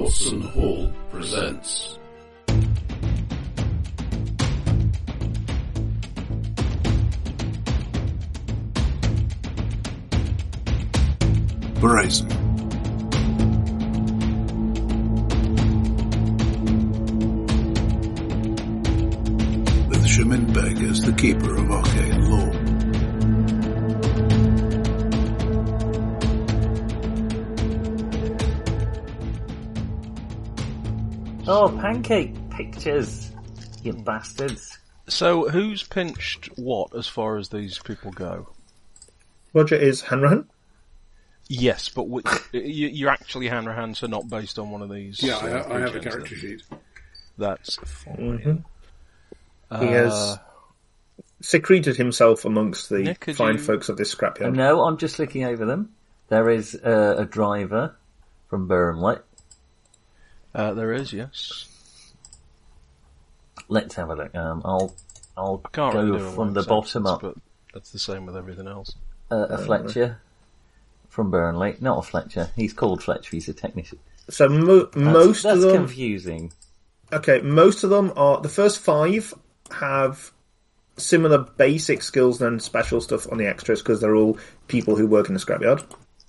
Watson Hall presents. Brazen. With Shamin Beg as the keeper of arcane lore. Oh, pancake pictures, you bastards. So, who's pinched what as far as these people go? Roger is Hanrahan. Yes, but you're actually Hanrahan, so not based on one of these. Yeah, I have a character sheet. That's fine. He has secreted himself amongst the Nick, fine folks of this scrapyard. No, I'm just looking over them. There is a driver from Burnley. There is, yes. Let's have a look. I'll I can't go really do from the bottom up. But that's the same with everything else. A Fletcher from Burnley. Not a Fletcher. He's called Fletcher. He's a technician. So most That's of them... confusing. Okay, most of them are... The first 5 have similar basic skills and special stuff on the extras because they're all people who work in the scrapyard.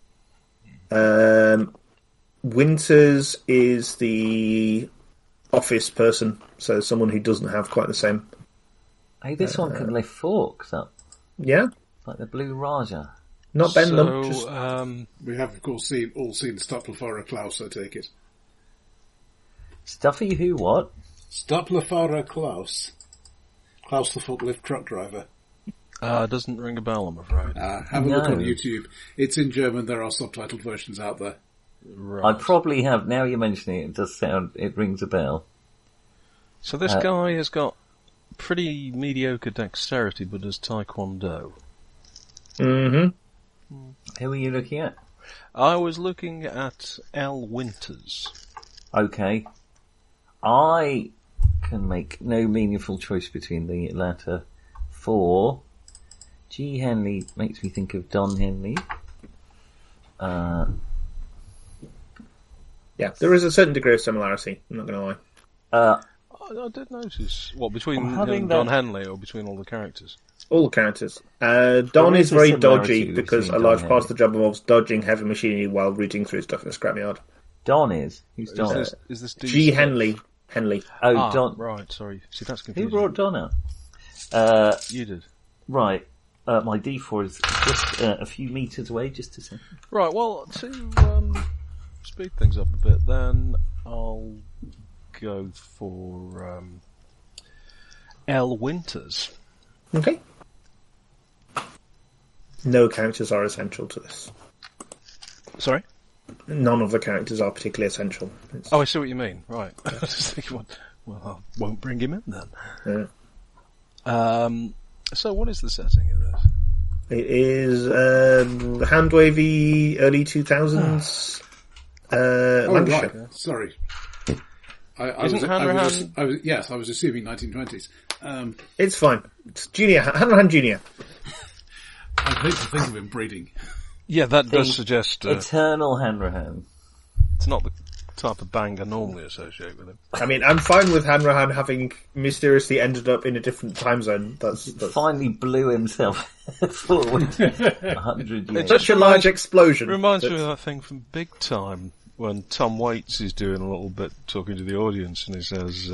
Winters is the office person, so someone who doesn't have quite the same. Hey, this one can lift forks up. Yeah, Like the Blue Raja. not bend them. So, Just... We have, of course, all seen Staplefara Klaus, I take it. Stuffy who what? Staplefara Klaus. Klaus the forklift truck driver. doesn't ring a bell, I'm afraid. Have a look on YouTube. It's in German, there are subtitled versions out there. Right. I probably have. Now you're mentioning it, it does sound, it rings a bell. So this guy has got pretty mediocre dexterity, but does taekwondo. Mm-hmm. Who are you looking at? I was looking at L. Winters. Okay. I can make no meaningful choice between the latter 4. G. Henley makes me think of Don Henley. Yeah, there is a certain degree of similarity, I'm not going to lie. I did notice. What, between I'm him having and Don that- Henley, or between all the characters? All the characters. Don There is is a very similarity dodgy because a between large Don part and of the job involves dodging heavy machinery while rooting through stuff in a scrapyard. Don is? Who's Don? Is this dude G. stuff? Henley. Oh, Don. Right, sorry. See, that's Who confusing. brought Don out? You did. Right. My D4 is just a few metres away, just a second. Right, well, to speed things up a bit, then I'll go for L. Winters. Okay. No characters are essential to this. Sorry? None of the characters are particularly essential. It's, Oh, I see what you mean. Right. I was just thinking, well, I won't bring him in then. yeah. So what is the setting of this? It is hand wavy early 2000s Lancashire. Right. Sorry. Isn't Hanrahan... I was assuming 1920s. It's fine. It's Junior, Hanrahan Junior. I'd hate to think of him breeding. Yeah, that does Think suggest Eternal Hanrahan. it's not the type of bang I normally associate with him. I mean, I'm fine with Hanrahan having mysteriously ended up in a different time zone. That's Finally blew himself forward 100 years. such a large explosion. Reminds me that- of that thing from Big Time when Tom Waits is doing a little bit talking to the audience and he says,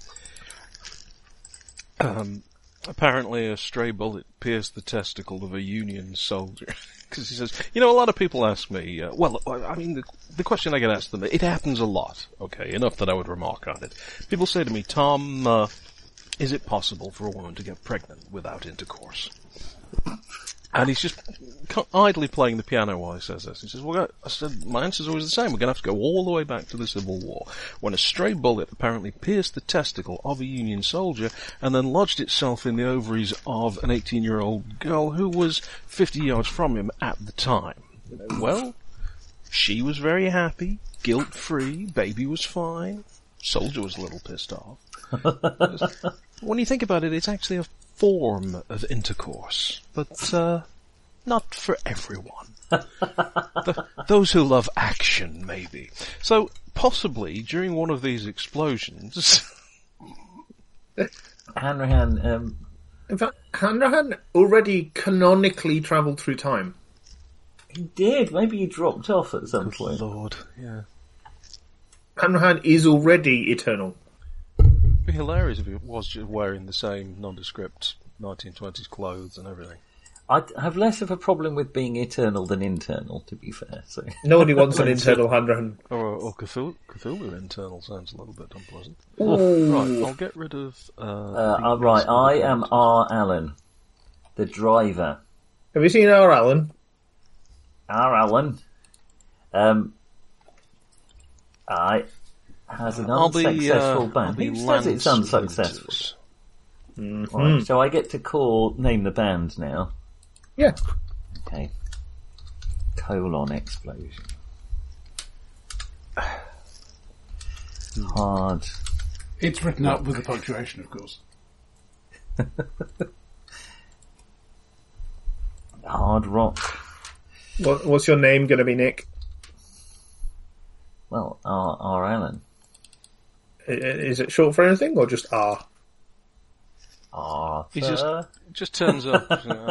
apparently a stray bullet pierced the testicle of a Union soldier. Because he says, a lot of people ask me, the question I get asked them, it happens a lot, okay, enough that I would remark on it. People say to me, Tom, is it possible for a woman to get pregnant without intercourse? And he's just idly playing the piano while he says this. He says, I said, my answer's always the same. We're going to have to go all the way back to the Civil War, when a stray bullet apparently pierced the testicle of a Union soldier and then lodged itself in the ovaries of an 18-year-old girl who was 50 yards from him at the time. Well, she was very happy, guilt-free, baby was fine, soldier was a little pissed off. When you think about it, it's actually a form of intercourse, but not for everyone. Those who love action, maybe. So, possibly, during one of these explosions... Hanrahan, In fact, Hanrahan already canonically travelled through time. he did. Maybe he dropped off at some point. Lord, yeah. Hanrahan is already eternal. It'd be hilarious if he was just wearing the same nondescript 1920s clothes and everything. I have less of a problem with being eternal than internal, to be fair. So Nobody wants an internal Hanrahan. Or Cthulhu internal sounds a little bit unpleasant. Ooh. Right, I'll get rid of... right, I am R. Allen, the driver. Have you seen our Alan? R. Allen, has an unsuccessful band. Who says it's unsuccessful? Mm-hmm. Right, so I get to name the band now. Yeah. Okay. : explosion. Hard. It's written up with the punctuation, of course. Hard rock. What's your name going to be, Nick? Well, R. Allen. Is it short for anything, or just R? Arthur. He just turns up.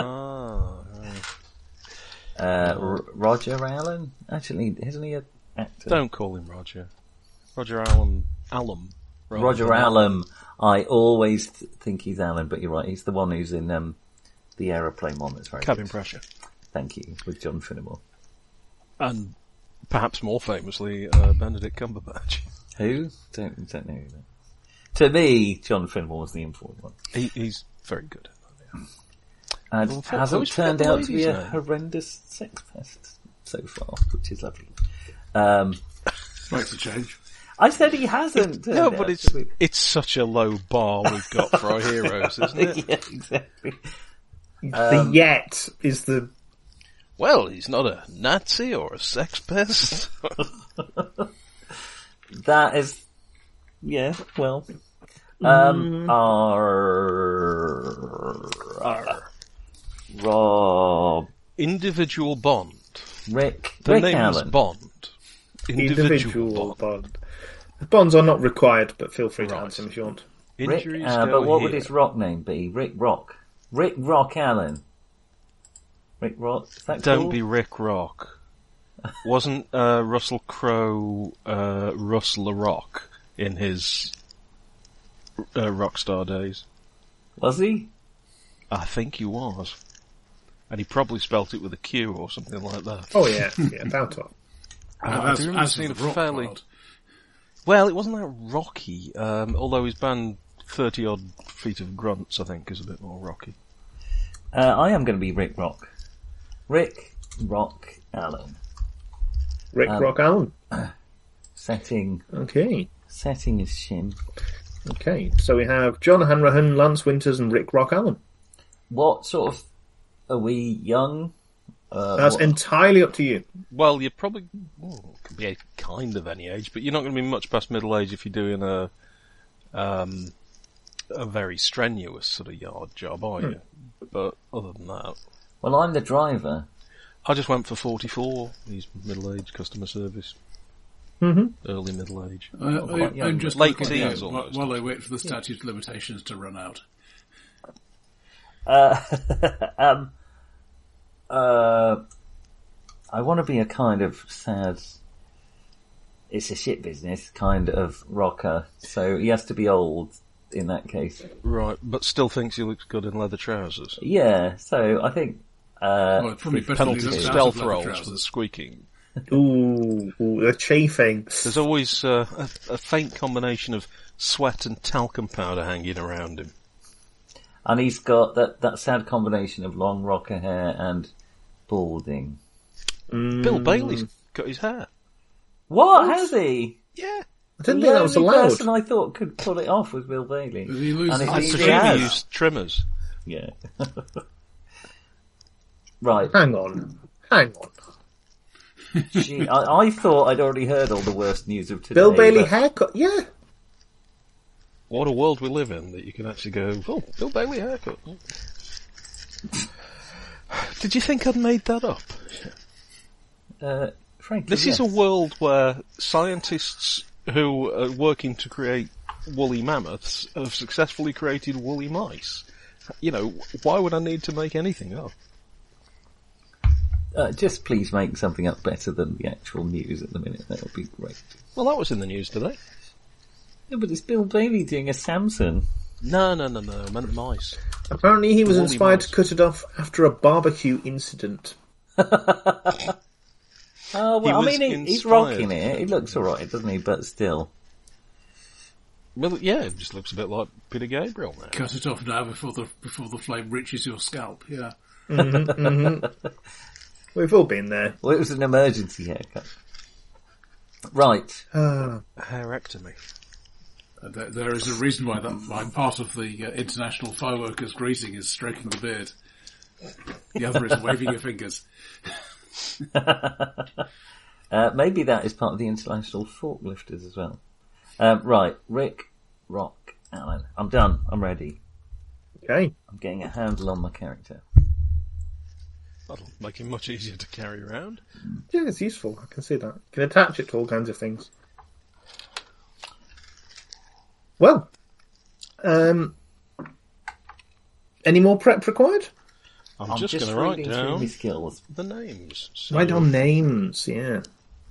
Roger Allen? Actually, isn't he an actor? Don't call him Roger. Roger Allen. Allen. Roger Allen. I always think he's Allen, but you're right. He's the one who's in the aeroplane one that's very Cabin good. Pressure. Thank you, with John Finnemore. And perhaps more famously, Benedict Cumberbatch. Who? Don't know who that. To me, John Finnemore was the important one. He's very good. And Well, hasn't forget turned the out to be lady's a name. horrendous sex pest so far, which is lovely. Makes a change. I said he hasn't. No, turned but out to be. it's such a low bar we've got for our heroes, isn't it? Yeah, exactly. The yet is the... Well, he's not a Nazi or a sex pest. That is, yeah, well, Rob, Individual Bond. Rick The name Allen. is Bond. individual bond. Bonds are not required, but feel free to Right. answer them if you want. Rick, Injuries but go what would here. his rock name be? Rick Rock. Rick Rock Allen. Rick Rock. Is that Don't cool? be Rick Rock. Wasn't Russell Crowe Russ LaRock in his Rockstar days? Was he? I think he was. And he probably spelt it with a Q or something like that. Oh yeah, yeah, about it. I do remember seeing a fairly... Well, it wasn't that rocky, although his band 30 odd Feet of Grunts, I think, is a bit more rocky. I am going to be Rick Rock. Rick Rock Allen. Rick Rock Allen. Setting Okay. his shin. Okay. So we have John Hanrahan, Lance Winters, and Rick Rock Allen. What sort of... Are we young? That's what- entirely up to you. Well, you're probably... could be a kind of any age, but you're not going to be much past middle age if you're doing a very strenuous sort of yard job, are you? But other than that... Well, I'm the driver. I just went for 44. He's middle-aged customer service. Mm-hmm. Early middle age. quite young. I'm just Late looking teens out almost. while I wait for the statute of limitations to run out. I want to be a kind of sad, it's a shit business kind of rocker, so he has to be old in that case. Right, but still thinks he looks good in leather trousers. Yeah, so I think, Well, it's probably better Penalty than for he looks out stealth of leather rolls for trousers. the squeaking. Ooh, the chafing. There's always a faint combination of sweat and talcum powder hanging around him. and he's got that sad combination of long rocker hair and balding. Bill Bailey's cut his hair. What? Has he? Yeah. I didn't The think that was only allowed. person I thought could pull it off was Bill Bailey. Does he lose And his it's I he presume has. he used trimmers. Yeah. Right. Hang on. Gee, I thought I'd already heard all the worst news of today. Bill Bailey but- haircut, yeah. What a world we live in that you can actually go, oh, Bill Bailey haircut. Did you think I'd made that up? Frank, This is a world where scientists who are working to create woolly mammoths have successfully created woolly mice. You know, why would I need to make anything up? Just please make something up better than the actual news at the minute. That would be great. Well, that was in the news today. Yeah, but it's Bill Bailey doing a Samson. No, I meant mice. Apparently he was Woolly inspired mice. to cut it off after a barbecue incident. Oh, well, He I mean, was he's inspired. rocking it. He looks alright, doesn't he? But still. Well, yeah, it just looks a bit like Peter Gabriel now. Cut it off now before the flame reaches your scalp. Yeah. We've all been there. Well, it was an emergency haircut. Right. Hairectomy. There is a reason why part of the International Fireworkers greeting is stroking the beard. The other is waving your fingers. Maybe that is part of the International Forklifters as well. Right. Rick, Rock, Alan. I'm done. I'm ready. Okay. I'm getting a handle on my character. That'll make him much easier to carry around. Yeah, it's useful. I can see that. You can attach it to all kinds of things. Well, any more prep required? I'm just going to write reading through my down skills. the names. So Write down names, yeah.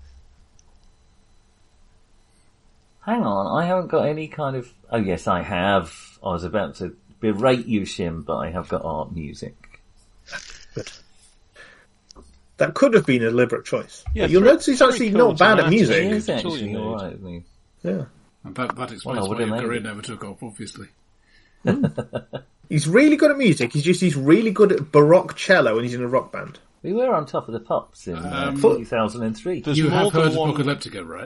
Hang on, I haven't got any kind of... Oh yes, I have. I was about to berate you, Shim, but I have got art music. Good. That could have been a deliberate choice. Yeah, But you'll notice he's actually not bad at He music. is That's all actually you need. alright, isn't he? Yeah. And that explains Well, I why would've your made career it. never took off, obviously. He's really good at music. He's really good at Baroque cello, and he's in a rock band. We were on Top of the Pops in 2003. There's You more have than heard one. Apocalyptica, right?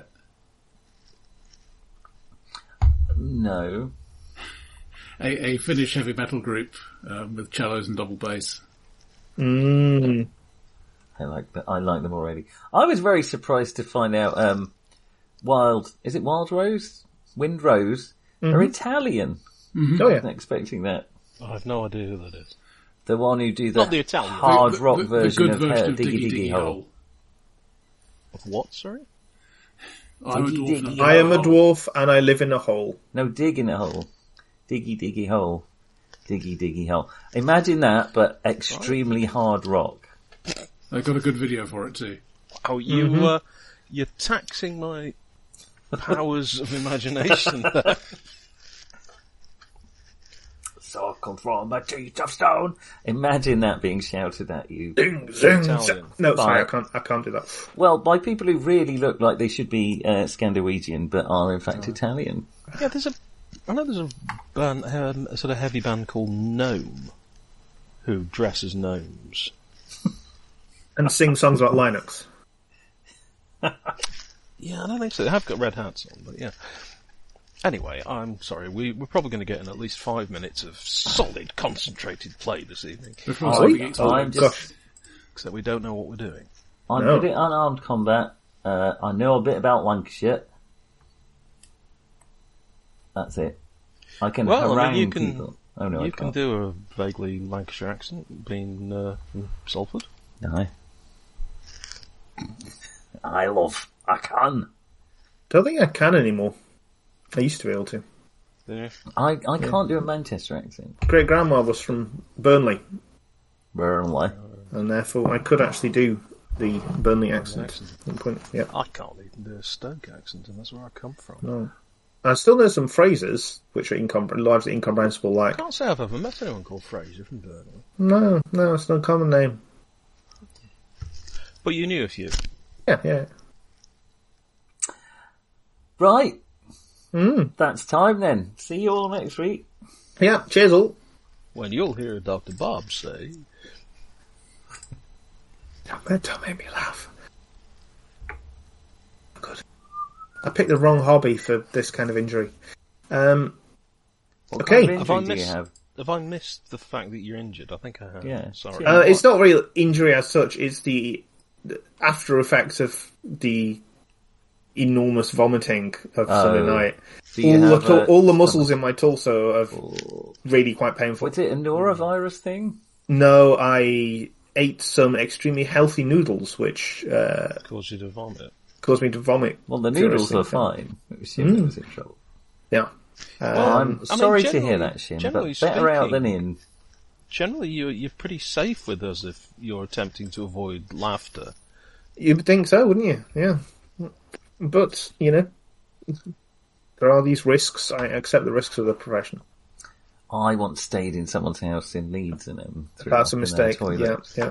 No. A Finnish heavy metal group with cellos and double bass. Mm. I like them already. I was very surprised to find out Wild Rose? Wind Rose are Italian. Oh I yeah. wasn't expecting that. I have no idea who that is. The one who do Not the Italian. hard rock the version good of version of Diggy Diggy Hole. Of what, sorry? I'm a Diggy dwarf. Diggy now. I am a dwarf, and I live in a hole. No, dig in a hole. Diggy Diggy Hole. Diggy Diggy Hole. Imagine that, but extremely hard rock. I got a good video for it too. Oh, you're taxing my powers of imagination there. So I come from a teeth of stone. Imagine that being shouted at you. Zing, zing, Italian. zing. No, sorry, Fine. I can't do that. Well, by people who really look like they should be Scandinavian, but are in fact Italian. Yeah, I know there's a band, a sort of heavy band called Gnome, who dress as gnomes. And sing songs about Linux. Yeah, I don't think so. They have got red hats on, but yeah. Anyway, I'm sorry. We're probably going to get in at least 5 minutes of solid, concentrated play this evening. Before Oh, something gets I'm just... Except we don't know what we're doing. I'm No. good at unarmed combat. I know a bit about Lancashire. That's it. I can Well, harangue I mean, you can people. Oh no, I you can can't. do a vaguely Lancashire accent, being from Salford. No. I can. Don't think I can anymore. I used to be able to. Yeah. I can't do a Manchester accent. Great grandma was from Burnley, Burnley. and therefore I could actually do the Burnley accent. Yeah. I can't even do a Stoke accent, and that's where I come from. No. I still know some phrases which are largely incomprehensible, I like can't say I've ever met anyone called Fraser from Burnley. no, it's not a common name. But you knew a few. Yeah. Right. That's time then. See you all next week. Yeah, cheers all. When you'll hear Dr. Bob say, Don't make me laugh. Good. I picked the wrong hobby for this kind of injury. What Okay. kind of Have I injury do you missed- have? Have I missed the fact that you're injured? I think I have. Yeah. Sorry. It's not really injury as such. It's the after effects of the enormous vomiting of Sunday night. Do you have All the muscles in my torso are really quite painful. Was it a norovirus thing? No, I ate some extremely healthy noodles, which Caused you to vomit. caused me to vomit. Well, the noodles furiously. are fine. It was Shim that was in trouble. Yeah. I'm I mean, sorry to hear generally- that, Shim, generally but better out speaking- than in. Generally, you're pretty safe with us if you're attempting to avoid laughter. You'd think so, wouldn't you? Yeah. But, there are these risks. I accept the risks of the profession. I once stayed in someone's house in Leeds and threw That's up a in their mistake. toilet Yeah.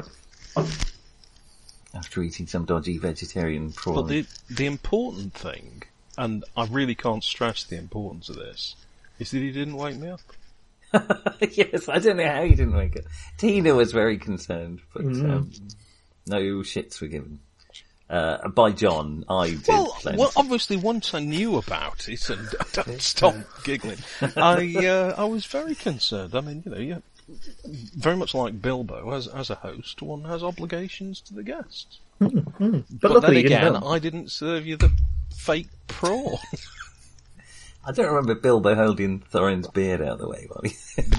after eating some dodgy vegetarian prawn. But the important thing, and I really can't stress the importance of this, is that he didn't wake me up. Yes, I don't know how you didn't wake up. Tina was very concerned, but no shits were given. By John, I did plenty. Well, obviously, once I knew about it, and don't stop giggling, I was very concerned. I mean, you very much like Bilbo, as a host, one has obligations to the guests. But But luckily then you didn't again, know. I didn't serve you the fake prawn. I don't remember Bilbo holding Thorin's beard out of the way while he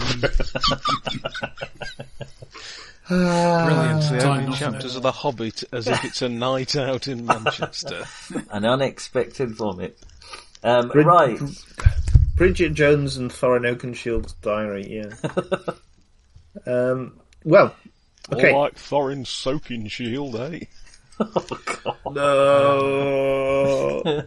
Brilliant. The Time opening off chapters of The Hobbit as if it's a night out in Manchester. an unexpected vomit. Right. Bridget Jones and Thorin Oakenshield's diary, yeah. Well, okay. More like Thorin's soaking shield, eh? No.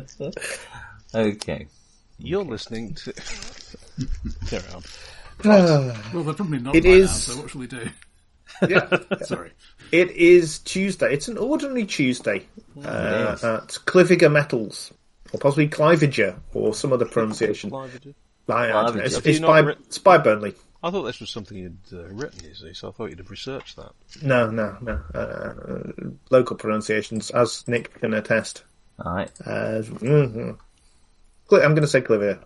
Okay. You're listening to... Carry on. Well, they're probably not It by now, is- so what shall we do? Yeah. Sorry. It is Tuesday. It's an ordinary Tuesday at Cliviger Metals, or possibly Cliviger, or some other pronunciation. I don't know. Cliviger. It's by Burnley. I thought this was something you'd written, you see, so I thought you'd have researched that. No. Local pronunciations, as Nick can attest. Alright. I'm going to say Cliviger.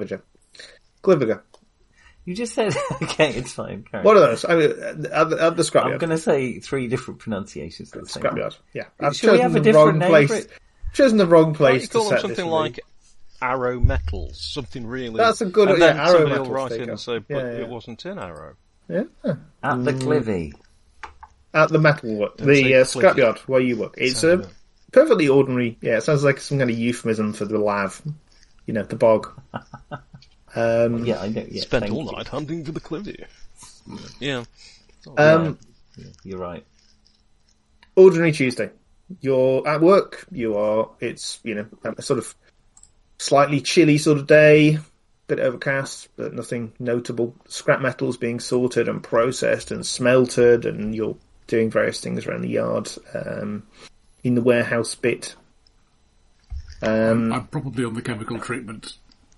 You just said, okay, it's fine. Carry What on. are those? I mean, at the I'm scrapyard. going to say 3 different pronunciations at the same time. Scrapyard. Yeah, I've Should we chosen have a the wrong different name place. for it? Chosen the wrong Why don't place you to call them set something this like Arrow Metals, something really... That's a good- and then yeah, Arrow somebody Metals, will write there you in go. and say, but Yeah. it wasn't in Arrow. Yeah, At the Clivy. at the metal work, say the Cliviger. scrapyard where you work. It's Sounds a perfectly ordinary. Yeah, it sounds like some kind of euphemism for the lav. The bog. Yeah, I know. Yeah, Spent thank all you. night hunting for the Clivy. Yeah. Yeah, you're right. Ordinary Tuesday. You're at work. It's a sort of slightly chilly sort of day. Bit overcast, but nothing notable. Scrap metals being sorted and processed and smelted, and you're doing various things around the yard. In the warehouse bit. I'm probably on the chemical treatment.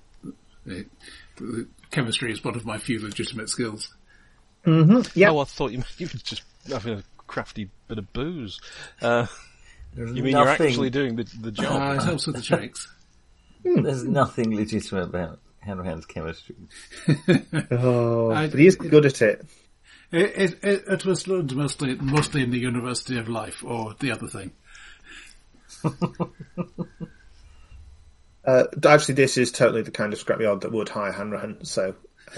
Chemistry is one of my few legitimate skills. Yeah. Oh, I thought you were just having a crafty bit of booze. You mean you're Nothing- actually doing the job? It helps with the checks. There's nothing legitimate about Hanrahan's chemistry. But he's good at it. It was learned mostly in the University of Life, or the other thing. Actually, this is totally the kind of scrapyard that would hire Hanrahan, so...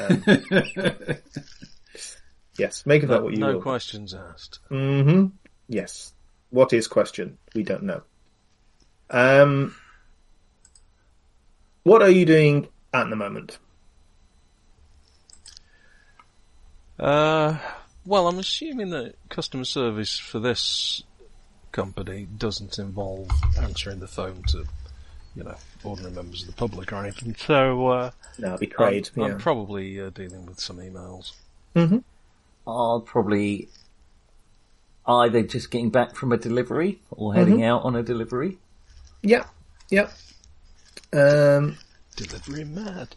yes, make of that what you No will. questions asked. Yes. What is question? We don't know. What are you doing at the moment? Well, I'm assuming that customer service for this company doesn't involve answering the phone to, ordinary members of the public or anything. So, No, it'll be trade. I'm probably dealing with some emails. I'll probably either just getting back from a delivery or heading out on a delivery. Yeah. Delivery mad.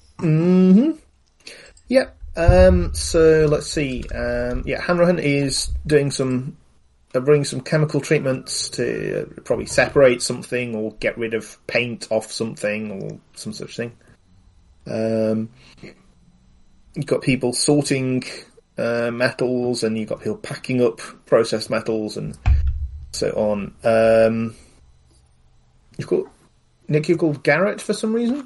Yeah. So let's see. Hanrahan is doing bringing some chemical treatments to probably separate something or get rid of paint off something or some such thing. You've got people sorting metals, and you've got people packing up processed metals and so on. You're called Garrett for some reason?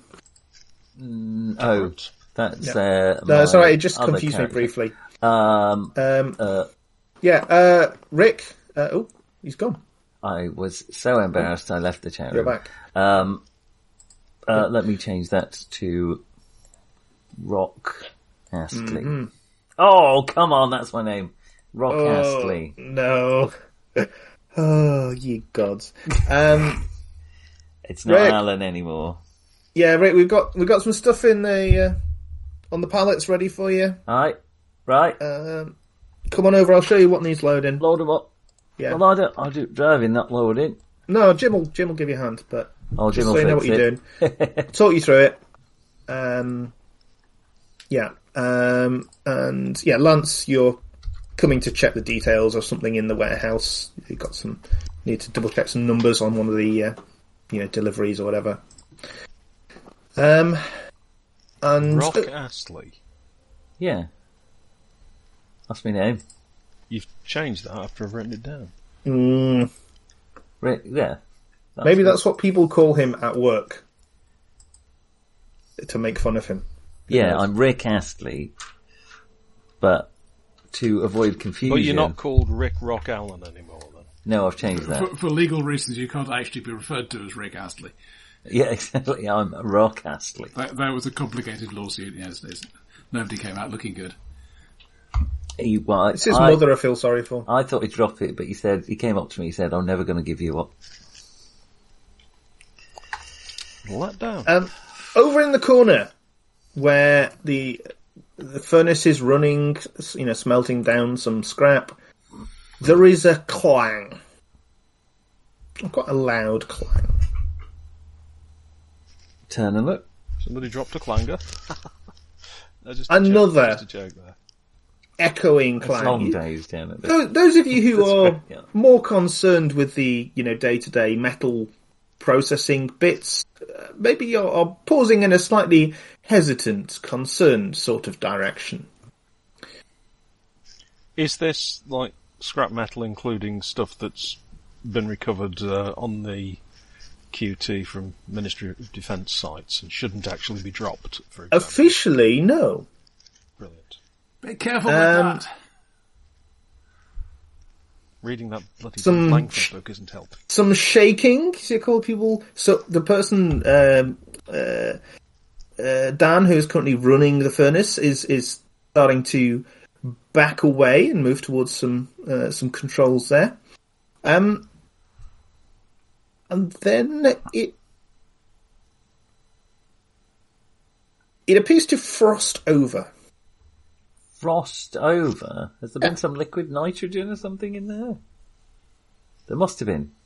That's No, it's alright, it just other confused me character. briefly. Yeah, Rick. Oh, he's gone. I was so embarrassed I left the chat You're room. back. Let me change that to Rock Astley. Oh, come on, that's my name. Rock Astley. No. Oh, ye gods. It's not Rick. Alan anymore. Yeah, Rick, we've got some stuff in the on the pallets ready for you. Alright, right. Come on over, I'll show you what needs loading. Load them up. Yeah. Well, I do driving, not loading. No, Jim will give you a hand, but Oh, Jim just will so you know fix what you're it. doing. Talk you through it. Yeah. And yeah, Lance, you're coming to check the details of something in the warehouse. You've got need to double check some numbers on one of the deliveries or whatever. And Rock Astley. Yeah. That's my name. You've changed that after I've written it down. Yeah. Maybe that's what people call him at work to make fun of him. Yeah, I'm Rick Astley, but to avoid confusion. But you're not called Rick Rock Allen anymore, then? No, I've changed that. For legal reasons, you can't actually be referred to as Rick Astley. Yeah, exactly. I'm Rock Astley. That was a complicated lawsuit. Yes, nobody came out looking good. It's his mother I feel sorry for. I thought he'd drop it, but he came up to me, he said, I'm never going to give you up. Let down. Over in the corner, where the furnace is running, smelting down some scrap, there is a clang. Quite a loud clang. Turn and look. Somebody dropped a clanger. Another just a joke there. echoing It's clang. long days down at the... Those of you who That's are great, yeah. more concerned with the day-to-day metal processing bits, maybe are pausing in a slightly hesitant, concerned sort of direction. Is this like scrap metal, including stuff that's been recovered on the QT from Ministry of Defence sites and shouldn't actually be dropped? For example? Officially, no. Brilliant. Be careful with that. Reading that bloody Some Langford book isn't helping. Some shaking, you call people. So the person, Dan, who is currently running the furnace, is starting to back away and move towards some controls there. And then it appears to frost over. Frost over? Has there been some liquid nitrogen or something in there? There must have been.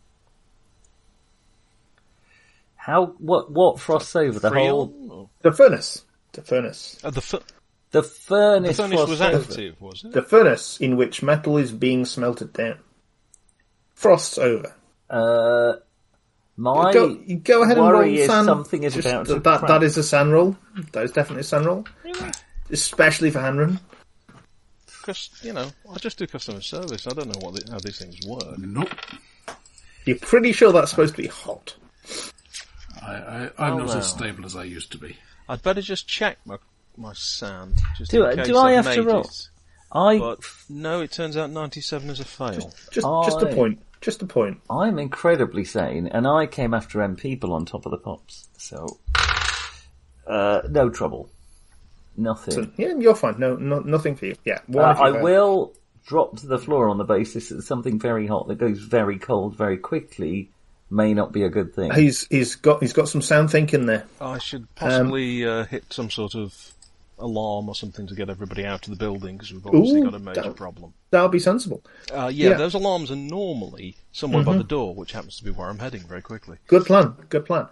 What frosts over? The whole... Freon? The furnace. The The furnace furnace was frosts over. active, was it? The furnace in which metal is being smelted down. Frosts over. My Go ahead and roll worry is sand. something is Just about to that crack. is a sand roll. That is definitely a sand roll. Really? Especially for Hanron. Because, I just do customer service. I don't know how these things work. Nope. You're pretty sure that's supposed to be hot. I'm Oh, not well. as stable as I used to be. I'd better just check my sand. Just Do in I- case do I I've have to made roll? it. I But no, it turns out 97 is a fail. Just a point. Just a point. I'm incredibly sane, and I came after M people on top of the pops, so no trouble, nothing. So, yeah, you're fine. No, nothing for you. Yeah. I will drop to the floor on the basis that something very hot that goes very cold very quickly may not be a good thing. He's got some sound thinking there. I should possibly hit some sort of alarm or something to get everybody out of the building, because we've obviously got a major problem. That'll be sensible. Yeah, those alarms are normally somewhere by the door, which happens to be where I'm heading very quickly. Good plan. Good plan.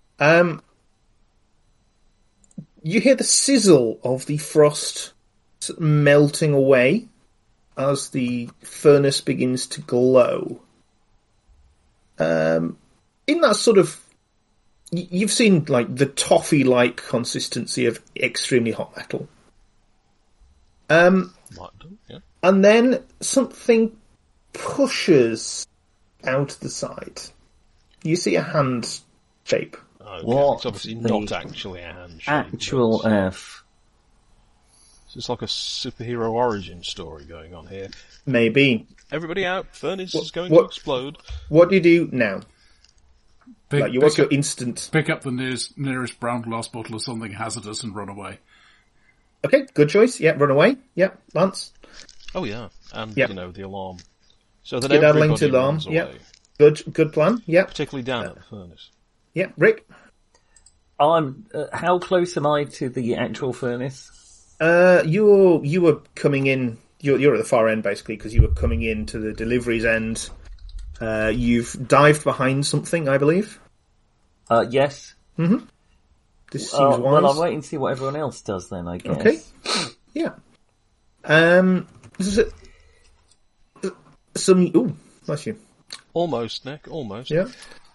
You hear the sizzle of the frost melting away as the furnace begins to glow. In that sort of... You've seen like the toffee-like consistency of extremely hot metal. Might do, yeah. And then something pushes out the side. You see a hand shape. Okay. What It's obviously the not actually a handshake. Actual but, F. So it's like a superhero origin story going on here. Maybe. Everybody out, furnace is going to explode. What do you do now? What's your instant... Pick up the nearest brown glass bottle of something hazardous and run away. Okay, good choice. Yeah, run away. Yeah, Lance. Oh yeah, and the alarm. So that Skedaddling everybody to alarm. runs away. Yeah, good plan. Yeah, particularly down at the furnace. Yeah, Rick. I'm. How close am I to the actual furnace? You were coming in. You're at the far end basically because you were coming in to the deliveries end. You've dived behind something, I believe. Yes. Mm-hmm. This seems wise. Well, I'm waiting to see what everyone else does then, I guess. Okay. Yeah. Ooh, bless you. Almost, Nick. Almost. Yeah.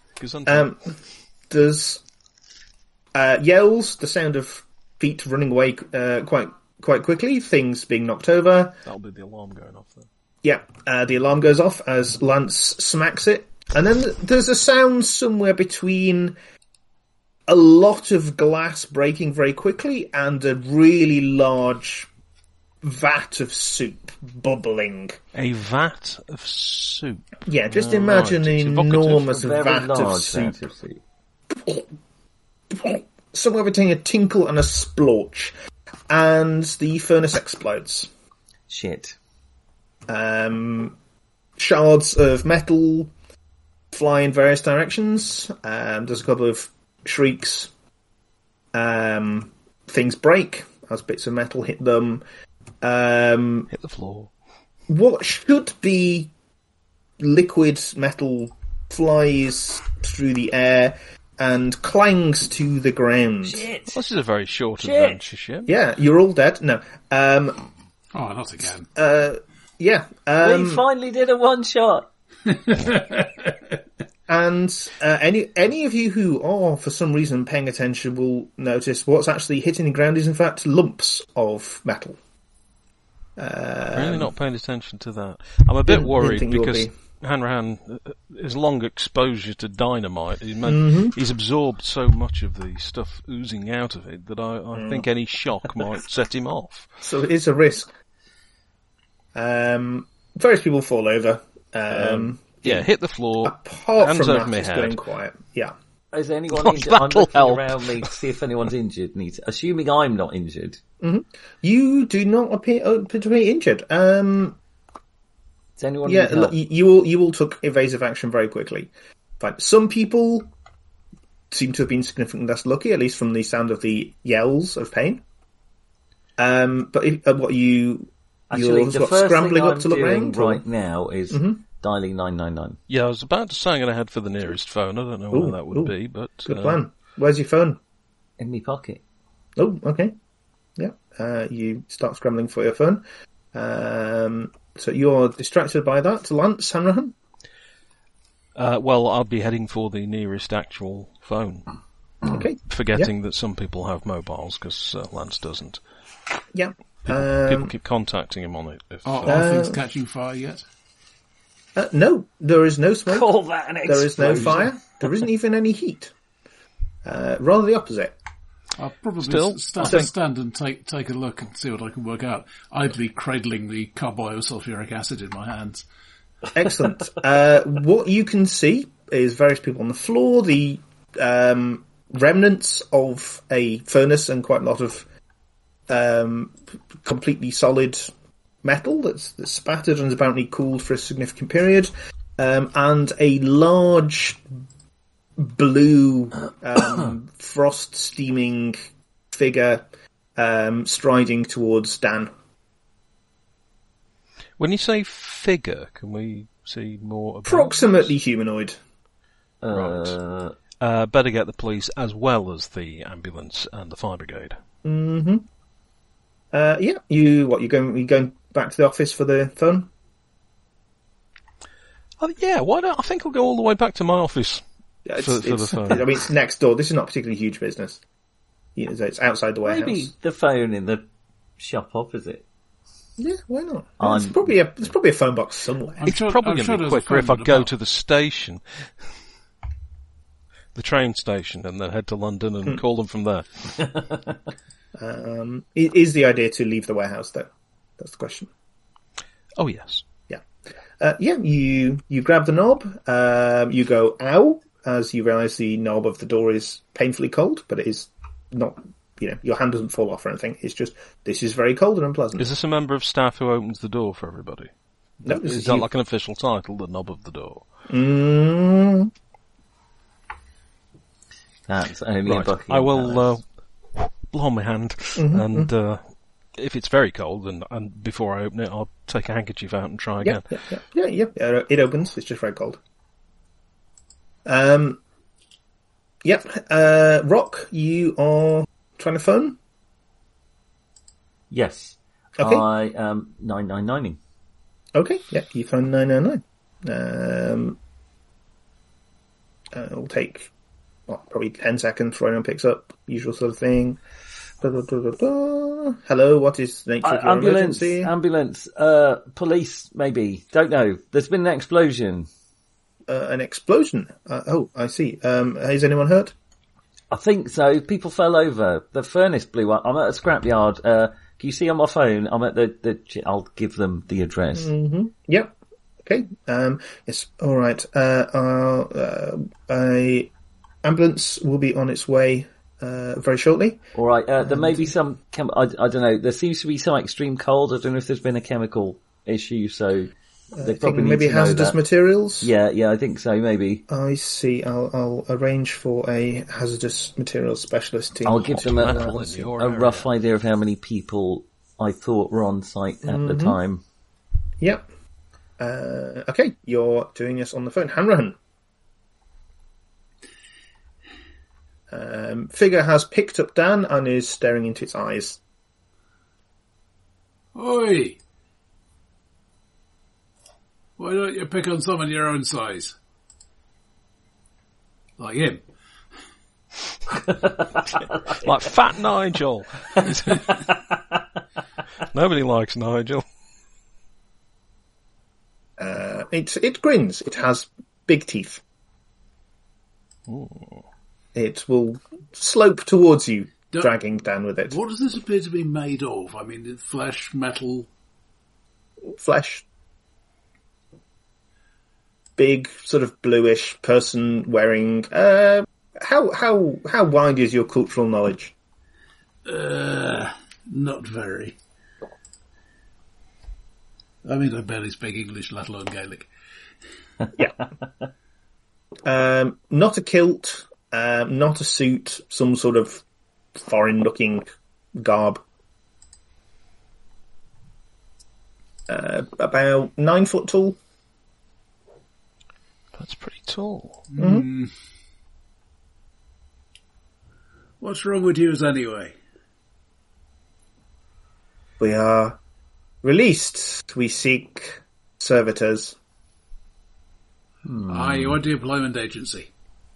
There's yells, the sound of feet running away quite quickly, things being knocked over. That'll be the alarm going off then. Yeah, the alarm goes off as Lance smacks it. And then there's a sound somewhere between a lot of glass breaking very quickly and a really large vat of soup bubbling. A vat of soup? Yeah, just imagine an enormous vat of soup. Somewhere between a tinkle and a splorch. And the furnace explodes. Shit. Shards of metal fly in various directions. There's a couple of shrieks. Things break as bits of metal hit them. Hit the floor. What should be liquid metal flies through the air and clangs to the ground. Shit. This is a very short adventure ship. Yeah, you're all dead. No. Oh, not again. Yeah. We finally did a one-shot. And any of you who are, for some reason, paying attention will notice what's actually hitting the ground is, in fact, lumps of metal. Really not paying attention to that. I'm a bit worried because Hanrahan, his long exposure to dynamite, he's absorbed so much of the stuff oozing out of it that I think any shock might set him off. So it is a risk. Various people fall over. Hit the floor. Apart hands from over that, my it's head. going quiet. Yeah. Is anyone injured? I'm looking around me to see if anyone's injured. Assuming I'm not injured. Mm-hmm. You do not appear to be injured. Is anyone? Yeah, you all took evasive action very quickly. Fine. Some people seem to have been significantly less lucky, at least from the sound of the yells of pain. But you're the first scrambling thing up to look around right now is dialing 999. Yeah, I was about to say I'm going to head for the nearest phone. I don't know where that would be, but good plan. Where's your phone? In my pocket. Oh, okay. Yeah. You start scrambling for your phone. So you're distracted by that, Lance Hanrahan? Well, I'll be heading for the nearest actual phone. Okay. Forgetting that some people have mobiles, because Lance doesn't. Yeah. People keep contacting him on it. Are things catching fire yet? No, there is no smoke. Call that an explosion. There is no fire. There isn't even any heat. Rather the opposite. I'll probably stand and take a look and see what I can work out. Idly cradling the carbosulfuric acid in my hands. Excellent. What you can see is various people on the floor, the remnants of a furnace and quite a lot of completely solid metal that's spattered and has apparently cooled for a significant period, and a large blue frost steaming figure striding towards Dan. When you say figure, can we see more about approximately humanoid? Right. Better get the police as well as the ambulance and the fire brigade. Mm-hmm. Yeah. You going back to the office for the phone? Yeah. Why don't I think I'll go all the way back to my office for the phone. I mean, it's next door. This is not a particularly huge business. It's outside the warehouse. Maybe the phone in the shop opposite. Yeah, why not? There's probably a phone box somewhere. It's probably going to be quicker if I go to the station, the train station, and then head to London and call them from there. Is the idea to leave the warehouse, though? That's the question. Oh, yes. You grab the knob, you go, ow, as you realise the knob of the door is painfully cold, but it is not, your hand doesn't fall off or anything. It's just, this is very cold and unpleasant. Is this a member of staff who opens the door for everybody? No, this is that like an official title, the knob of the door? That's only a bucket. I will blow my hand, and if it's very cold, and before I open it, I'll take a handkerchief out and try again. Yeah. It opens. It's just very cold. Rock, you are trying to phone? Yes. Okay. I am 999ing. Okay, you phone 999. It'll take probably 10 seconds before anyone picks up. Usual sort of thing. Hello, what is the nature of your emergency? Ambulance, police, maybe. Don't know. There's been an explosion. An explosion? I see. Has anyone hurt? I think so. People fell over. The furnace blew up. I'm at a scrapyard. Can you see on my phone? I'm at I'll give them the address. Mm-hmm. Yep. Okay. Yes. All right. A ambulance will be on its way very shortly. All right. There may be some. I don't know. There seems to be some extreme cold. I don't know if there's been a chemical issue. So they probably need maybe to know hazardous that. materials. Yeah. I think so. Maybe. I see. I'll arrange for a hazardous materials specialist team. I'll give them a area. rough idea of how many people I thought were on site at the time. Yep. Okay, you're doing this on the phone. Hanrahan. Figure has picked up Dan and is staring into its eyes. Oi! Why don't you pick on someone your own size? Like him. Like Fat Nigel. Nobody likes Nigel. It grins. It has big teeth. Ooh. It will slope towards you, dragging Dan with it. What does this appear to be made of? I mean, flesh, metal? Flesh. Big, sort of bluish person wearing. How wide is your cultural knowledge? Not very. I mean, I barely speak English, let alone Gaelic. Yeah. Not a kilt, not a suit, some sort of foreign-looking garb. About 9 foot tall. That's pretty tall. Mm-hmm. What's wrong with you anyway? We are released. We seek servitors. Your employment agency.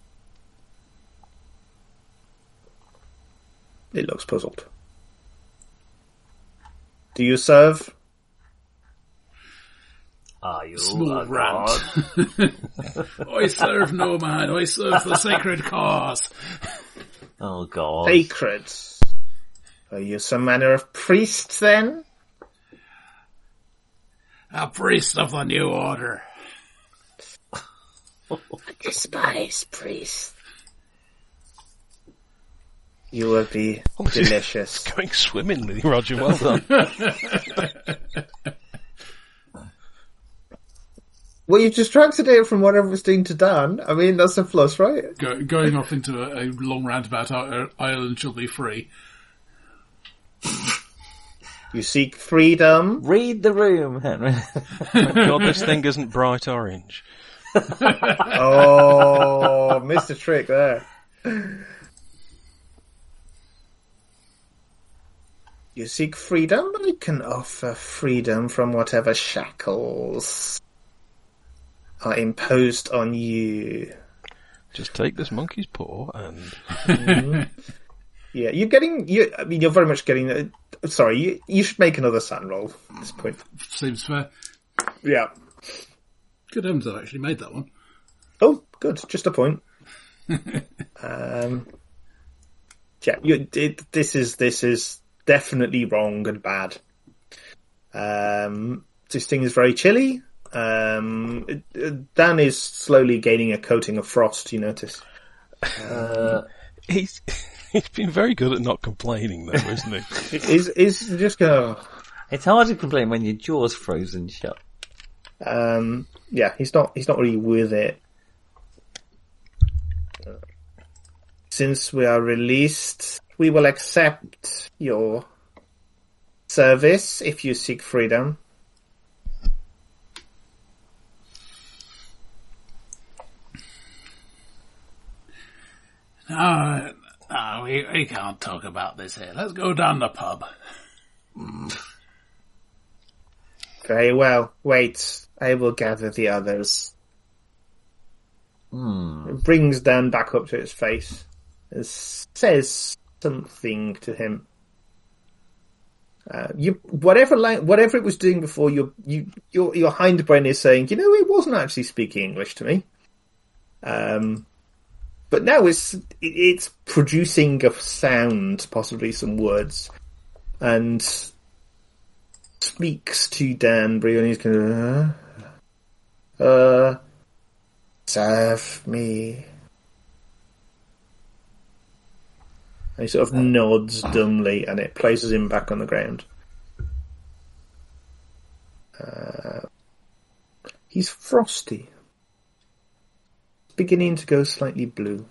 It looks puzzled. Do you serve? Are you Small rant. I serve no man. I serve the sacred cause. Oh God. Sacred. Are you some manner of priest then? A priest of the new order. Despise priest. You will be delicious. Going swimmingly, Roger. Well done. Well, you've distracted it from whatever was doing to Dan. I mean, that's a plus, right? Going off into a long rant about Ireland shall be free. You seek freedom. Read the room, Henry. Thank God this thing isn't bright orange. Oh, missed a trick there. You seek freedom? I can offer freedom from whatever shackles are imposed on you. Just take this monkey's paw and... Yeah, you're very much getting... Sorry, you should make another SAN roll at this point. Seems fair. Yeah. Good heavens, I've actually made that one. Oh, good. Just a point. Yeah, this is definitely wrong and bad. This thing is very chilly. Dan is slowly gaining a coating of frost, you notice. He's been very good at not complaining, though, isn't he? Is just go. It's hard to complain when your jaw's frozen shut. Yeah, he's not really with it. Since we are released, we will accept your service if you seek freedom. No, we can't talk about this here. Let's go down the pub. Very well. Wait, I will gather the others. It brings Dan back up to his face. It says something to him. Whatever it was doing before, your hindbrain is saying, it wasn't actually speaking English to me. But now it's producing a sound, possibly some words, and speaks to Dan Bree, and he's going to, serve me. And he sort of nods dumbly, and it places him back on the ground. He's frosty. Beginning to go slightly blue.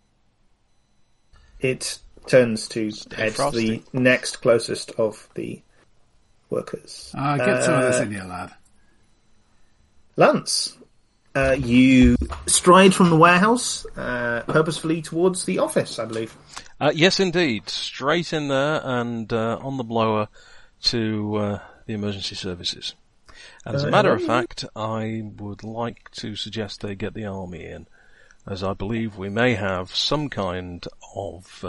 It turns to head to the next closest of the workers. Get some of this in you, lad. Lance, you stride from the warehouse purposefully towards the office, I believe. Yes, indeed. Straight in there and on the blower to the emergency services. And as a matter of fact, I would like to suggest they get the army in, as I believe we may have some kind of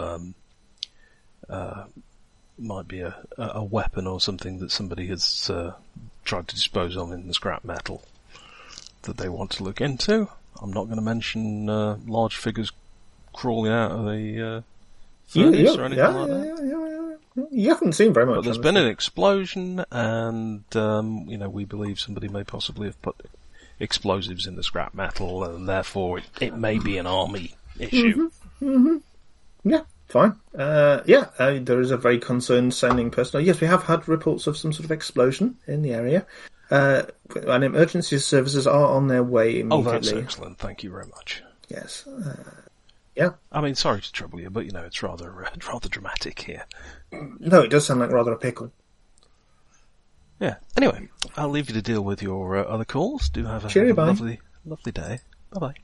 might be a weapon or something that somebody has tried to dispose of in the scrap metal that they want to look into. I'm not going to mention large figures crawling out of the furnace or anything like that. You haven't seen very much. But there's been an explosion, and we believe somebody may possibly have put explosives in the scrap metal, and therefore it may be an army issue. Yeah, fine. There is a very concerned sounding person. Yes, we have had reports of some sort of explosion in the area. And emergency services are on their way immediately. Oh, that's excellent. Thank you very much. Yes. Yeah. I mean, sorry to trouble you, but it's rather dramatic here. No, it does sound like rather a pickle. Yeah. Anyway, I'll leave you to deal with your other calls. Do have a lovely day. Bye-bye.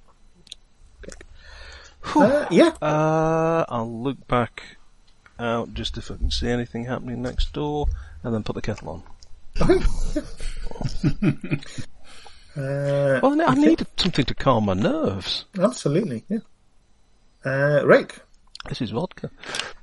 I'll look back out just if I can see anything happening next door, and then put the kettle on. Okay. Well, I needed something to calm my nerves. Absolutely, yeah. Rick? This is vodka.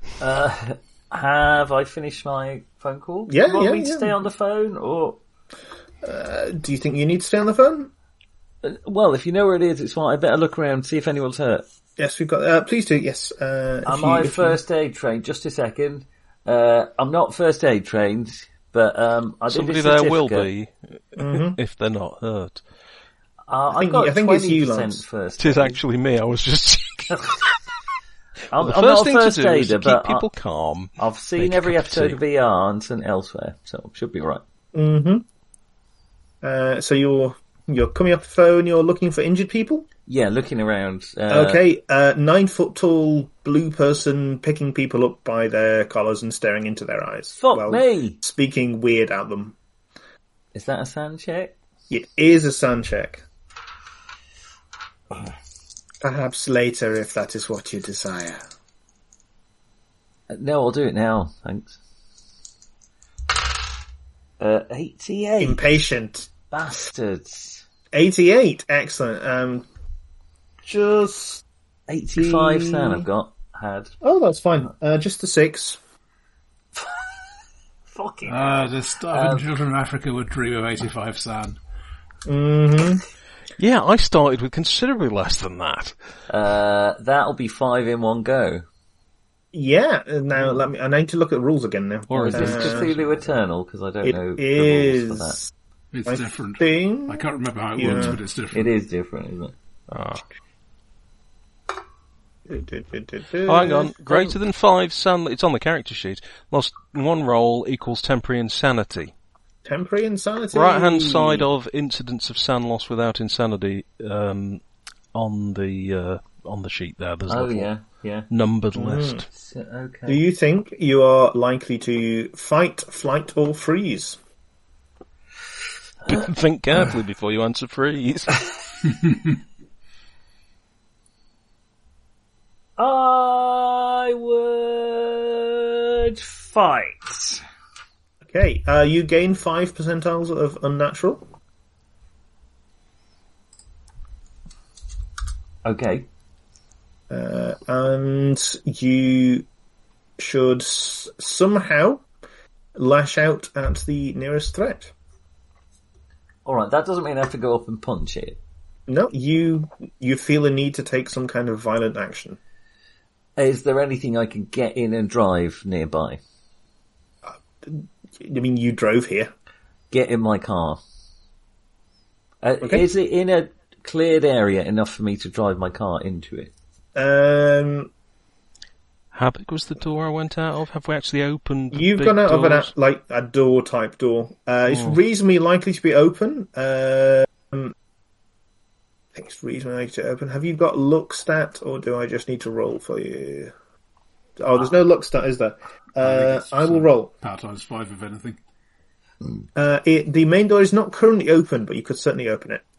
Have I finished my phone call? Yeah, Do you want me to stay on the phone, or... do you think you need to stay on the phone? Well, if you know where it is, it's fine. I better look around, see if anyone's hurt. Yes, we've got... please do, yes. Am I first aid trained? Just a second. I'm not first aid trained, but I did somebody a there will be, if they're not hurt. I got 20% first aid. It is actually me, I was just... I'm the not first a first thing to do is aider, to keep but people calm. I've seen every episode of ER and sent elsewhere, so should be right. So you're coming up the phone, you're looking for injured people? Yeah, looking around. Okay, 9 foot tall blue person picking people up by their collars and staring into their eyes. Fuck me! Speaking weird at them. Is that a sand check? It is a sand check. Perhaps later, if that is what you desire. No, I'll do it now, thanks. 88. Impatient. Bastards. 88, excellent. Just 85 sand I've Oh, that's fine. Just a 6. Fucking the starving children of Africa would dream of 85 sand. Yeah, I started with considerably less than that. That'll be 5 in one go. Yeah. Now I need to look at the rules again now. Or Is this Cthulhu Eternal? Because I don't It know the rules for that. is. It's I different. think. I can't remember how it Yeah. works, but it's different. It is different, isn't it? Oh, hang on. Greater than 5 sand... It's on the character sheet. Lost 1 roll equals temporary insanity. Temporary insanity. Right-hand side of incidents of sand loss without insanity on the sheet there. There's a little yeah. numbered list. So, okay. Do you think you are likely to fight, flight, or freeze? Think carefully before you answer freeze. I would fight. Okay, you gain 5 percentiles of unnatural. Okay. And you should somehow lash out at the nearest threat. Alright, that doesn't mean I have to go up and punch it. No, you feel a need to take some kind of violent action. Is there anything I can get in and drive nearby? I mean, you drove here. Get in my car. Okay. Is it in a cleared area enough for me to drive my car into it? How big was the door I went out of? Have we actually opened the You've big gone out doors? of a door type door. It's reasonably likely to be open. I think it's reasonably likely to open. Have you got luck stat, or do I just need to roll for you? Oh, there's no luck stat, is there? I will roll. Power times 5 if anything. The main door is not currently open, but you could certainly open it.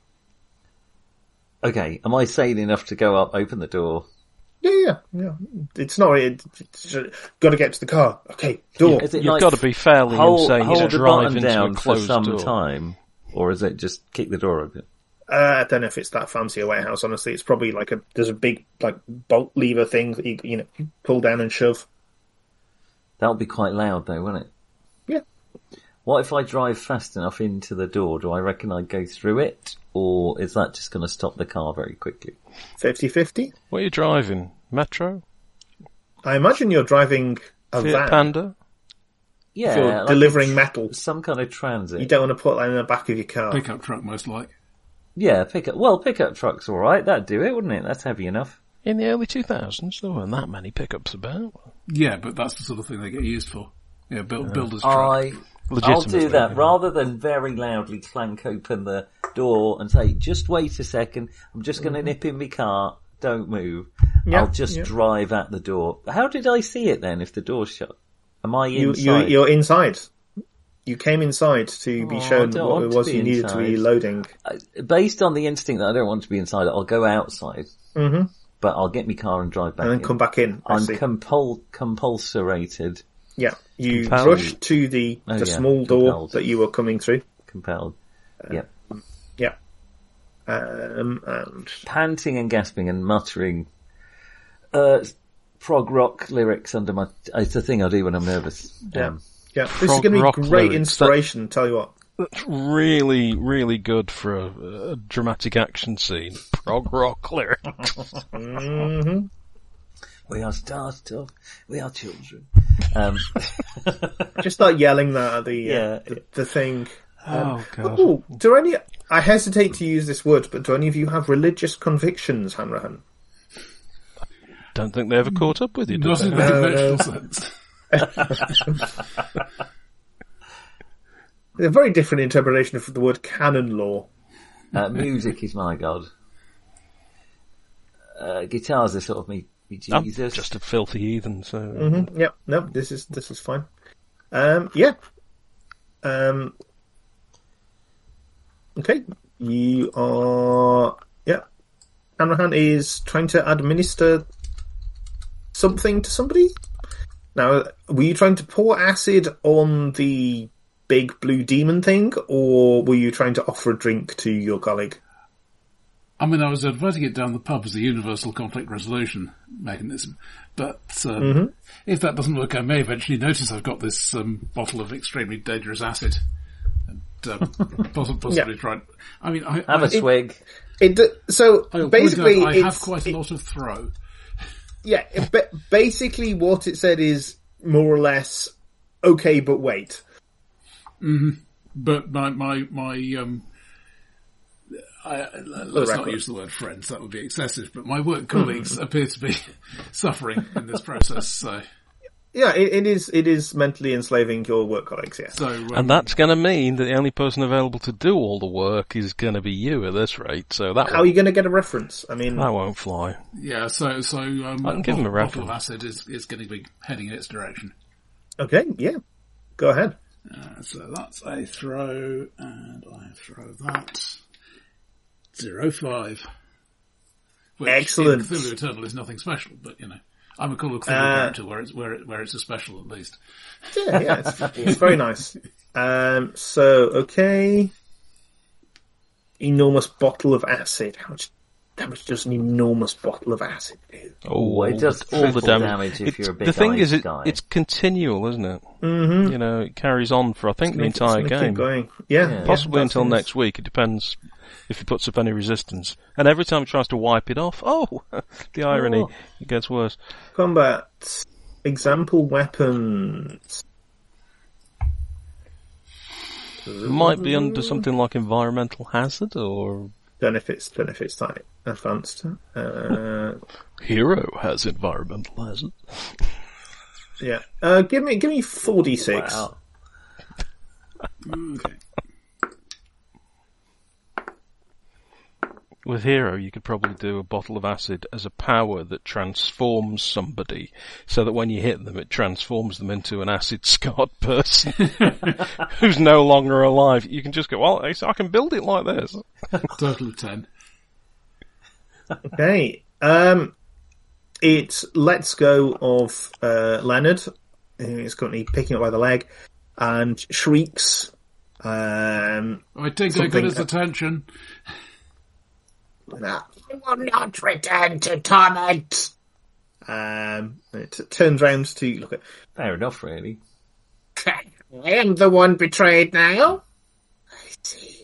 Okay, am I sane enough to go up, open the door? Yeah. It's not. It's got to get to the car. Okay, door. Is it You've like got to be fairly insane hold to the drive button into down a for closed some door. time, or is it just kick the door open? I don't know if it's that fancy a warehouse. Honestly, it's probably there's a big bolt lever thing that you pull down and shove. That would be quite loud though, wouldn't it? Yeah. What if I drive fast enough into the door? Do I reckon I'd go through it? Or is that just going to stop the car very quickly? 50-50. What are you driving? Metro? I imagine you're driving a Fiat van. Panda? Yeah. If you're like delivering metal. some kind of transit. You don't want to put that in the back of your car. Pickup truck, most like. Yeah, pickup truck's alright. That'd do it, wouldn't it? That's heavy enough. In the early 2000s, there weren't that many pickups about. Yeah, but that's the sort of thing they get used for. Yeah, builder's truck. I'll Legitimately, do that. yeah. Rather than very loudly clank open the door and say, just wait a second, I'm just going to nip in my car, don't move. Yeah, I'll just yeah. drive at the door. How did I see it then if the door's shut? Am I inside? You're inside. You came inside to be I shown don't what want it to was be you needed to be inside. loading. Based on the instinct that I don't want to be inside, I'll go outside. Mm-hmm. But I'll get my car and drive back And then in. come back in. I I'm see. compulsorated. Yeah, you Compelled. rush to the Oh, yeah, small door compelled. that you were coming through. Compelled. Yep. Yeah. And Panting and gasping and muttering prog rock lyrics under my... It's the thing I do when I'm nervous. yeah, this is Prog going to rock be great lyrics. inspiration. Tell you what. That's really, really good for a dramatic action scene. Prog rock lyrics. Mm-hmm. We are stars, tough. We are children. Just start yelling that at Yeah. the thing. Oh, God. Ooh, I hesitate to use this word, but do any of you have religious convictions, Hanrahan? Don't think they ever caught up with you, did Not they? in the conventional sense. A very different interpretation of the word canon law. Music is my god. Guitars are sort of me I'm Jesus. just a filthy heathen, so... Mm-hmm. Yep. No, this is fine. Yeah. Okay. You are. Yeah. Hanrahan is trying to administer something to somebody. Now, were you trying to pour acid on the big blue demon thing, or were you trying to offer a drink to your colleague? I mean, I was adverting it down the pub as a universal conflict resolution mechanism, but if that doesn't work, I may eventually notice I've got this bottle of extremely dangerous acid, and possibly try. I mean, Have a swig. So I'll basically, point out I have it's, quite a lot of throw. Yeah, but basically what it said is more or less, okay, but wait. But let's not use the word friends, that would be excessive, but my work colleagues appear to be suffering in this process, so... Yeah, it is mentally enslaving your work colleagues, yes. So, and that's going to mean that the only person available to do all the work is going to be you at this rate. So that how are you going to get a reference? I mean, that won't fly. Yeah, so I can give him a bottle of reference. acid is going to be heading in its direction. Okay, yeah, go ahead. So that's a throw, and I throw that 0-5. Which Excellent. In Cthulhu Eternal is nothing special, but you know. I'm a Call of Cthulhu character where it's a special at least. Yeah, it's very nice. So okay, enormous bottle of acid. How much does an enormous bottle of acid do? Oh, it does all the triple damage. if you're a big the thing is, guy. it's continual, isn't it? Mm-hmm. You know, it carries on for I think the entire game. Keep going. Yeah, Possibly yeah, until next week. It depends if he puts up any resistance. And every time he tries to wipe it off, the irony, it gets worse. Combat. Example weapons. Might be under something like environmental hazard, or... Don't know if it's like advanced. Hero has environmental hazard. Yeah. Give me 4d6. Wow. Okay. With Hero, you could probably do a bottle of acid as a power that transforms somebody, so that when you hit them, it transforms them into an acid-scarred person who's no longer alive. You can just go, well, I can build it like this. Total of 10. Okay. It lets go of Leonard, who is currently picking up by the leg, and shrieks. I think I got his attention. I will not return to torment. It turns round to look at. Fair enough, really. I am the one betrayed now. I see.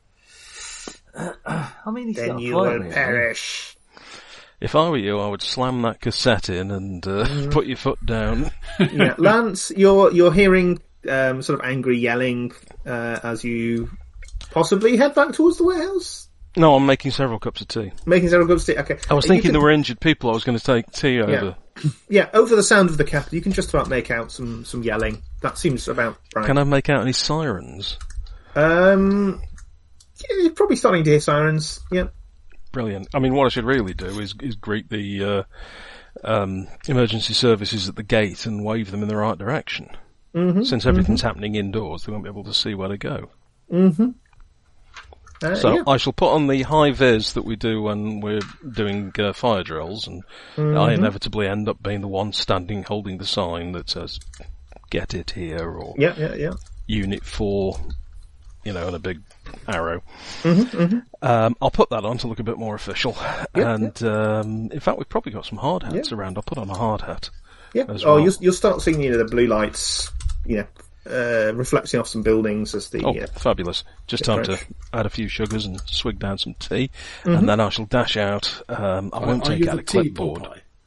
I mean, he's Then got a you point, will really. perish. If I were you, I would slam that cassette in and put your foot down. Yeah, Lance, you're hearing sort of angry yelling as you possibly head back towards the warehouse. No, I'm making several cups of tea. Making several cups of tea. Okay. I was thinking there were injured people I was going to take tea over. Yeah, over the sound of the cap, you can just about make out some yelling. That seems about right. Can I make out any sirens? Yeah, you're probably starting to hear sirens. Yeah. Brilliant. I mean, what I should really do is greet the emergency services at the gate and wave them in the right direction. Mm-hmm, Since everything's happening indoors, they won't be able to see where to go. Mm-hmm. So I shall put on the high vis that we do when we're doing fire drills, and I inevitably end up being the one standing holding the sign that says "Get it here" or Unit 4, and a big arrow. I'll put that on to look a bit more official. In fact, we've probably got some hard hats around. I'll put on a hard hat. Yeah. As well. You'll start seeing the blue lights. Reflecting off some buildings as the... fabulous. Just time to add a few sugars and swig down some tea, and then I shall dash out. I won't take out a clipboard.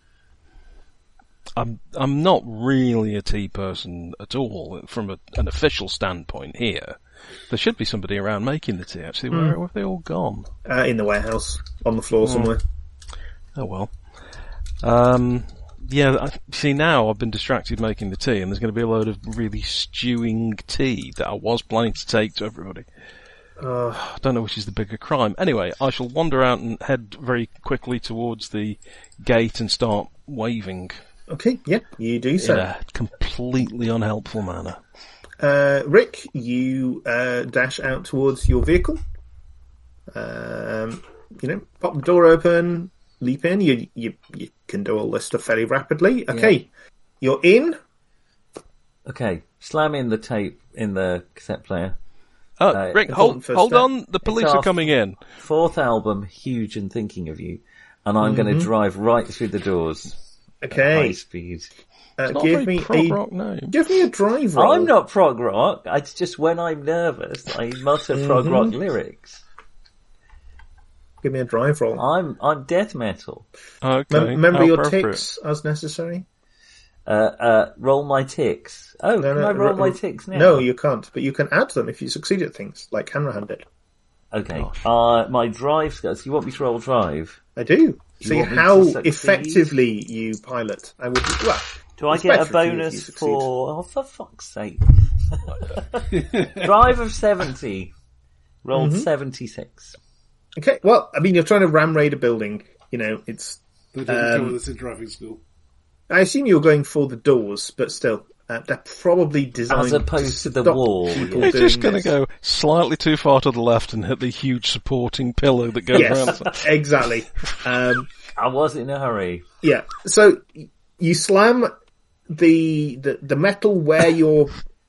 I'm not really a tea person at all from an official standpoint here. There should be somebody around making the tea, actually. Where have they all gone? In the warehouse, on the floor somewhere. Oh well. See, now I've been distracted making the tea, and there's going to be a load of really stewing tea that I was planning to take to everybody. I don't know which is the bigger crime. Anyway, I shall wander out and head very quickly towards the gate and start waving. Okay, yeah, you do so. In a completely unhelpful manner. Rick, you dash out towards your vehicle. Pop the door open, leap in. You can do all this stuff fairly rapidly. Okay, You're in. Okay, slam in the tape in the cassette player. Rick, hold on. The police are coming in. 4th album, Huge and Thinking of You, and I'm going to drive right through the doors. Okay. At high speed. Give me a drive roll. I'm not prog rock. It's just when I'm nervous, I mutter prog rock lyrics. Give me a drive roll. I'm death metal. Okay. Remember how your appropriate. ticks as necessary. Roll my ticks. Oh, No, can I roll my ticks now? No, you can't. But you can add them if you succeed at things, like Hanrahan did. Okay. My drive skills. You want me to roll drive? I do. See want me how to succeed? effectively you pilot. I would. Well, Do I it's get a better for you if you bonus succeed. for? Oh, for fuck's sake! Drive of 70. Rolled Mm-hmm. 76. Okay. Well, I mean, you're trying to ram raid a building. You know, it's. They didn't cover this in driving school. I assume you're going for the doors, but still, they're probably designed As opposed to the stop wall, people yeah. You're doing just going to this. go slightly too far to the left and hit the huge supporting pillar that goes Yes, around. exactly. I was in a hurry. Yeah. So you slam the metal where you're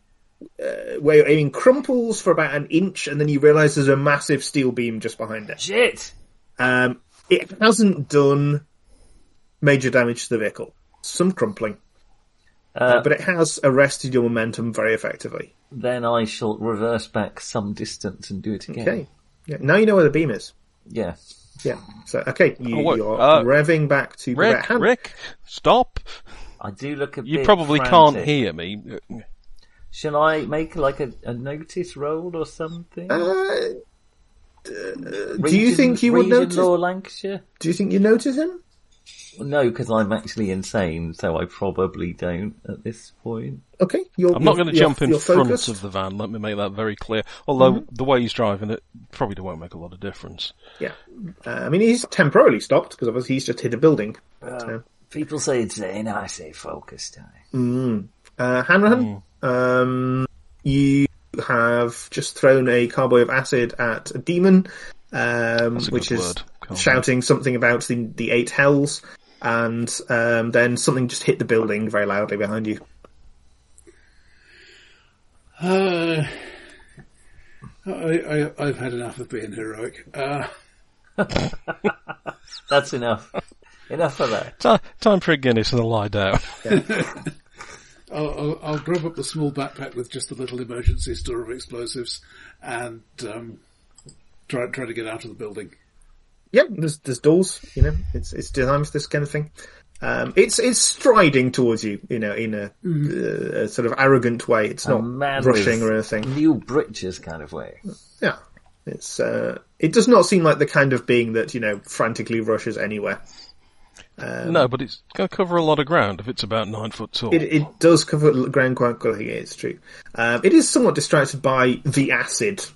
aiming crumples for about an inch, and then you realise there's a massive steel beam just behind it. Shit! It hasn't done major damage to the vehicle. Some crumpling, but it has arrested your momentum very effectively. Then I shall reverse back some distance and do it again. Okay. Yeah. Now you know where the beam is. Yeah. Yeah. So okay, Oh, what? you're revving back to Rick, stop! I do look a bit You probably frantic. can't hear me. Shall I make like a notice roll or something? do you think you would Region notice? Law Lancashire? Do you think you notice him? No, because I'm actually insane, so I probably don't at this point. Okay, I'm not going to jump in front focused. of the van, let me make that very clear. Although, Mm-hmm. the way he's driving it probably won't make a lot of difference. Yeah, I mean he's temporarily stopped because obviously he's just hit a building. People say it's Zane, I say focus time. Hanrahan, you have just thrown a carboy of acid at a demon, That's a which good is word. Carboy. shouting something about the 8 hells, and then something just hit the building very loudly behind you. I've had enough of being heroic. That's enough. Enough of that. Time for a Guinness and a lie down. I'll grab up the small backpack with just a little emergency store of explosives and try to get out of the building. Yeah, there's doors. You know, it's designed for this kind of thing. It's striding towards you, you know, in a sort of arrogant way. It's not man rushing with or anything. New britches kind of way. Yeah, it's it does not seem like the kind of being that, you know, frantically rushes anywhere. No, but it's going to cover a lot of ground if it's about 9 foot tall. It does cover ground quite quickly. It's true. It is somewhat distracted by the acid.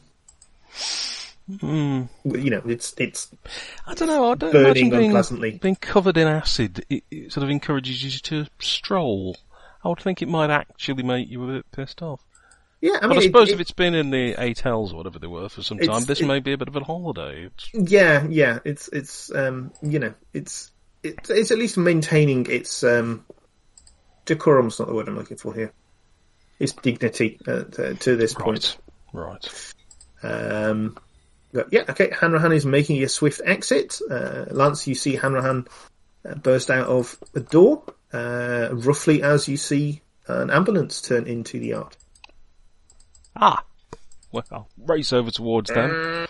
You know, it's I don't know, I don't burning imagine unpleasantly. being covered in acid, it sort of encourages you to stroll. I would think it might actually make you a bit pissed off. yeah. I But mean, I suppose if it's been in the 8 hells or whatever they were for some time, this it- may be a bit of a holiday. It's, yeah. It's you know, it's at least maintaining its decorum's not the word I'm looking for here. Its dignity to this point. right. But yeah, okay. Hanrahan is making a swift exit. Lance, you see Hanrahan burst out of a door, roughly as you see an ambulance turn into the yard. Ah! Well, I'll race over towards them.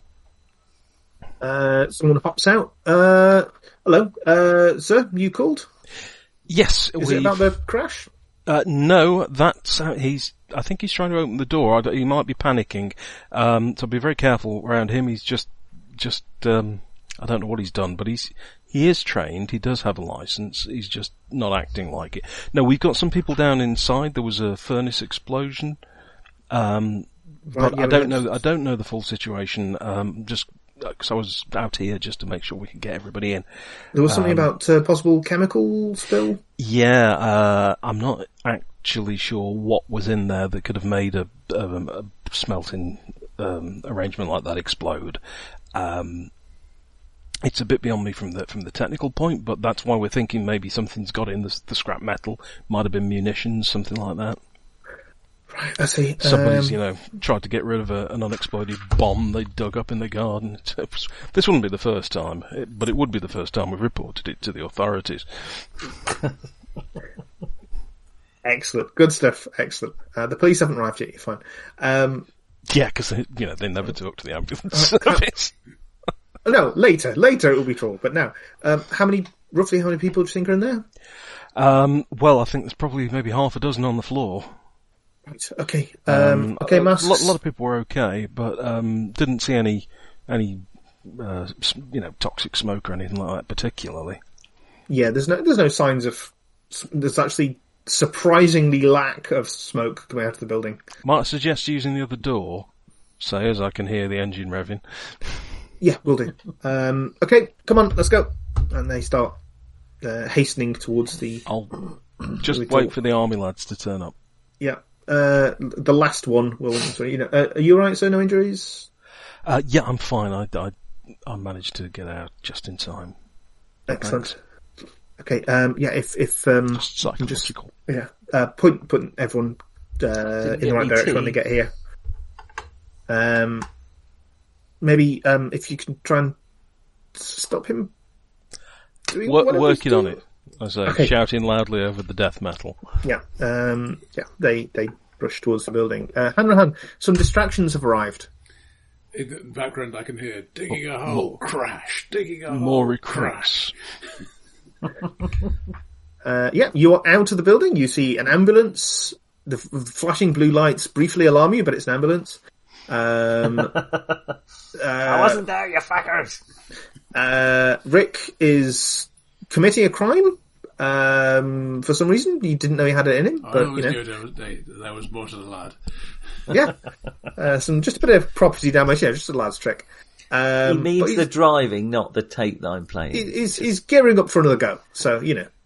Someone hops out. Hello, sir. You called? Yes, Is it about the crash? no, that's I think he's trying to open the door. He might be panicking. So be very careful around him. He's just I don't know what he's done, but he is trained. He does have a license. He's just not acting like it. No, we've got some people down inside. There was a furnace explosion. But yeah, I don't know the full situation. Just because I was out here just to make sure we could get everybody in. There was something about possible chemical spill. Yeah, I'm not actually sure what was in there that could have made a smelting arrangement like that explode. It's a bit beyond me from the technical point, but that's why we're thinking maybe something's got in the scrap metal. Might have been munitions, something like that. Right, I see. Somebody's, tried to get rid of an unexploded bomb they dug up in the garden. This wouldn't be the first time, but it would be the first time we've reported it to the authorities. Excellent. Good stuff. Excellent. The police haven't arrived yet. You're fine. Yeah, because they never talk to the ambulance service. No, later it will be troll. But now, roughly how many people do you think are in there? Well, I think there's probably maybe half a dozen on the floor. Right. Okay. Okay, masks. A lot of people were okay, but didn't see any toxic smoke or anything like that particularly. Yeah, there's no signs of. There's actually surprisingly lack of smoke coming out of the building. Might I suggest using the other door, say, as I can hear the engine revving. Yeah, will do. Okay, come on, let's go. And they start hastening towards the... I'll just wait for the army lads to turn up. Yeah. The last one will... are you alright, sir? No injuries? Yeah, I'm fine. I managed to get out just in time. Excellent. Thanks. Okay, if just psychological. Put everyone in the right direction when they get here. Maybe if you can try and stop him doing working on it. I say, shouting loudly over the death metal. Yeah, they rush towards the building. Hanrahan, some distractions have arrived. In the background I can hear, digging a hole, crash, digging a hole, more crash. You are out of the building. You see an ambulance. The flashing blue lights briefly alarm you, but it's an ambulance. I wasn't there, you fuckers! Rick is committing a crime for some reason. You didn't know he had it in him, but I always knew there was more to the lad. Yeah, just a bit of property damage. Yeah, just a lad's trick. He means the driving, not the tape that I'm playing. He's gearing up for another go. So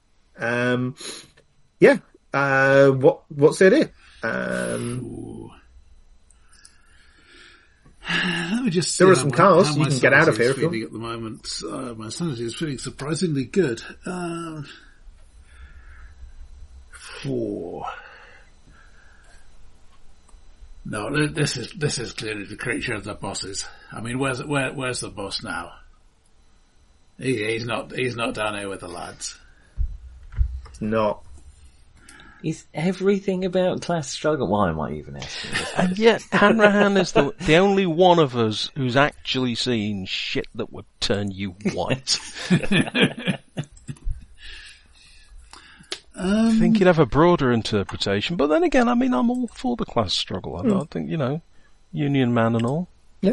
what's the idea? Let me just. There are some cars. You can get out of here if you want. At the moment, my sanity is feeling surprisingly good. 4. No, this is clearly the creature of the bosses. I mean, where's the boss now? He's not down here with the lads. No. Is everything about class struggle? Why am I even asking this? And yet, Hanrahan is the only one of us who's actually seen shit that would turn you white. I think you'd have a broader interpretation, but then again, I mean, I'm all for the class struggle. I think, Union man and all. Yeah.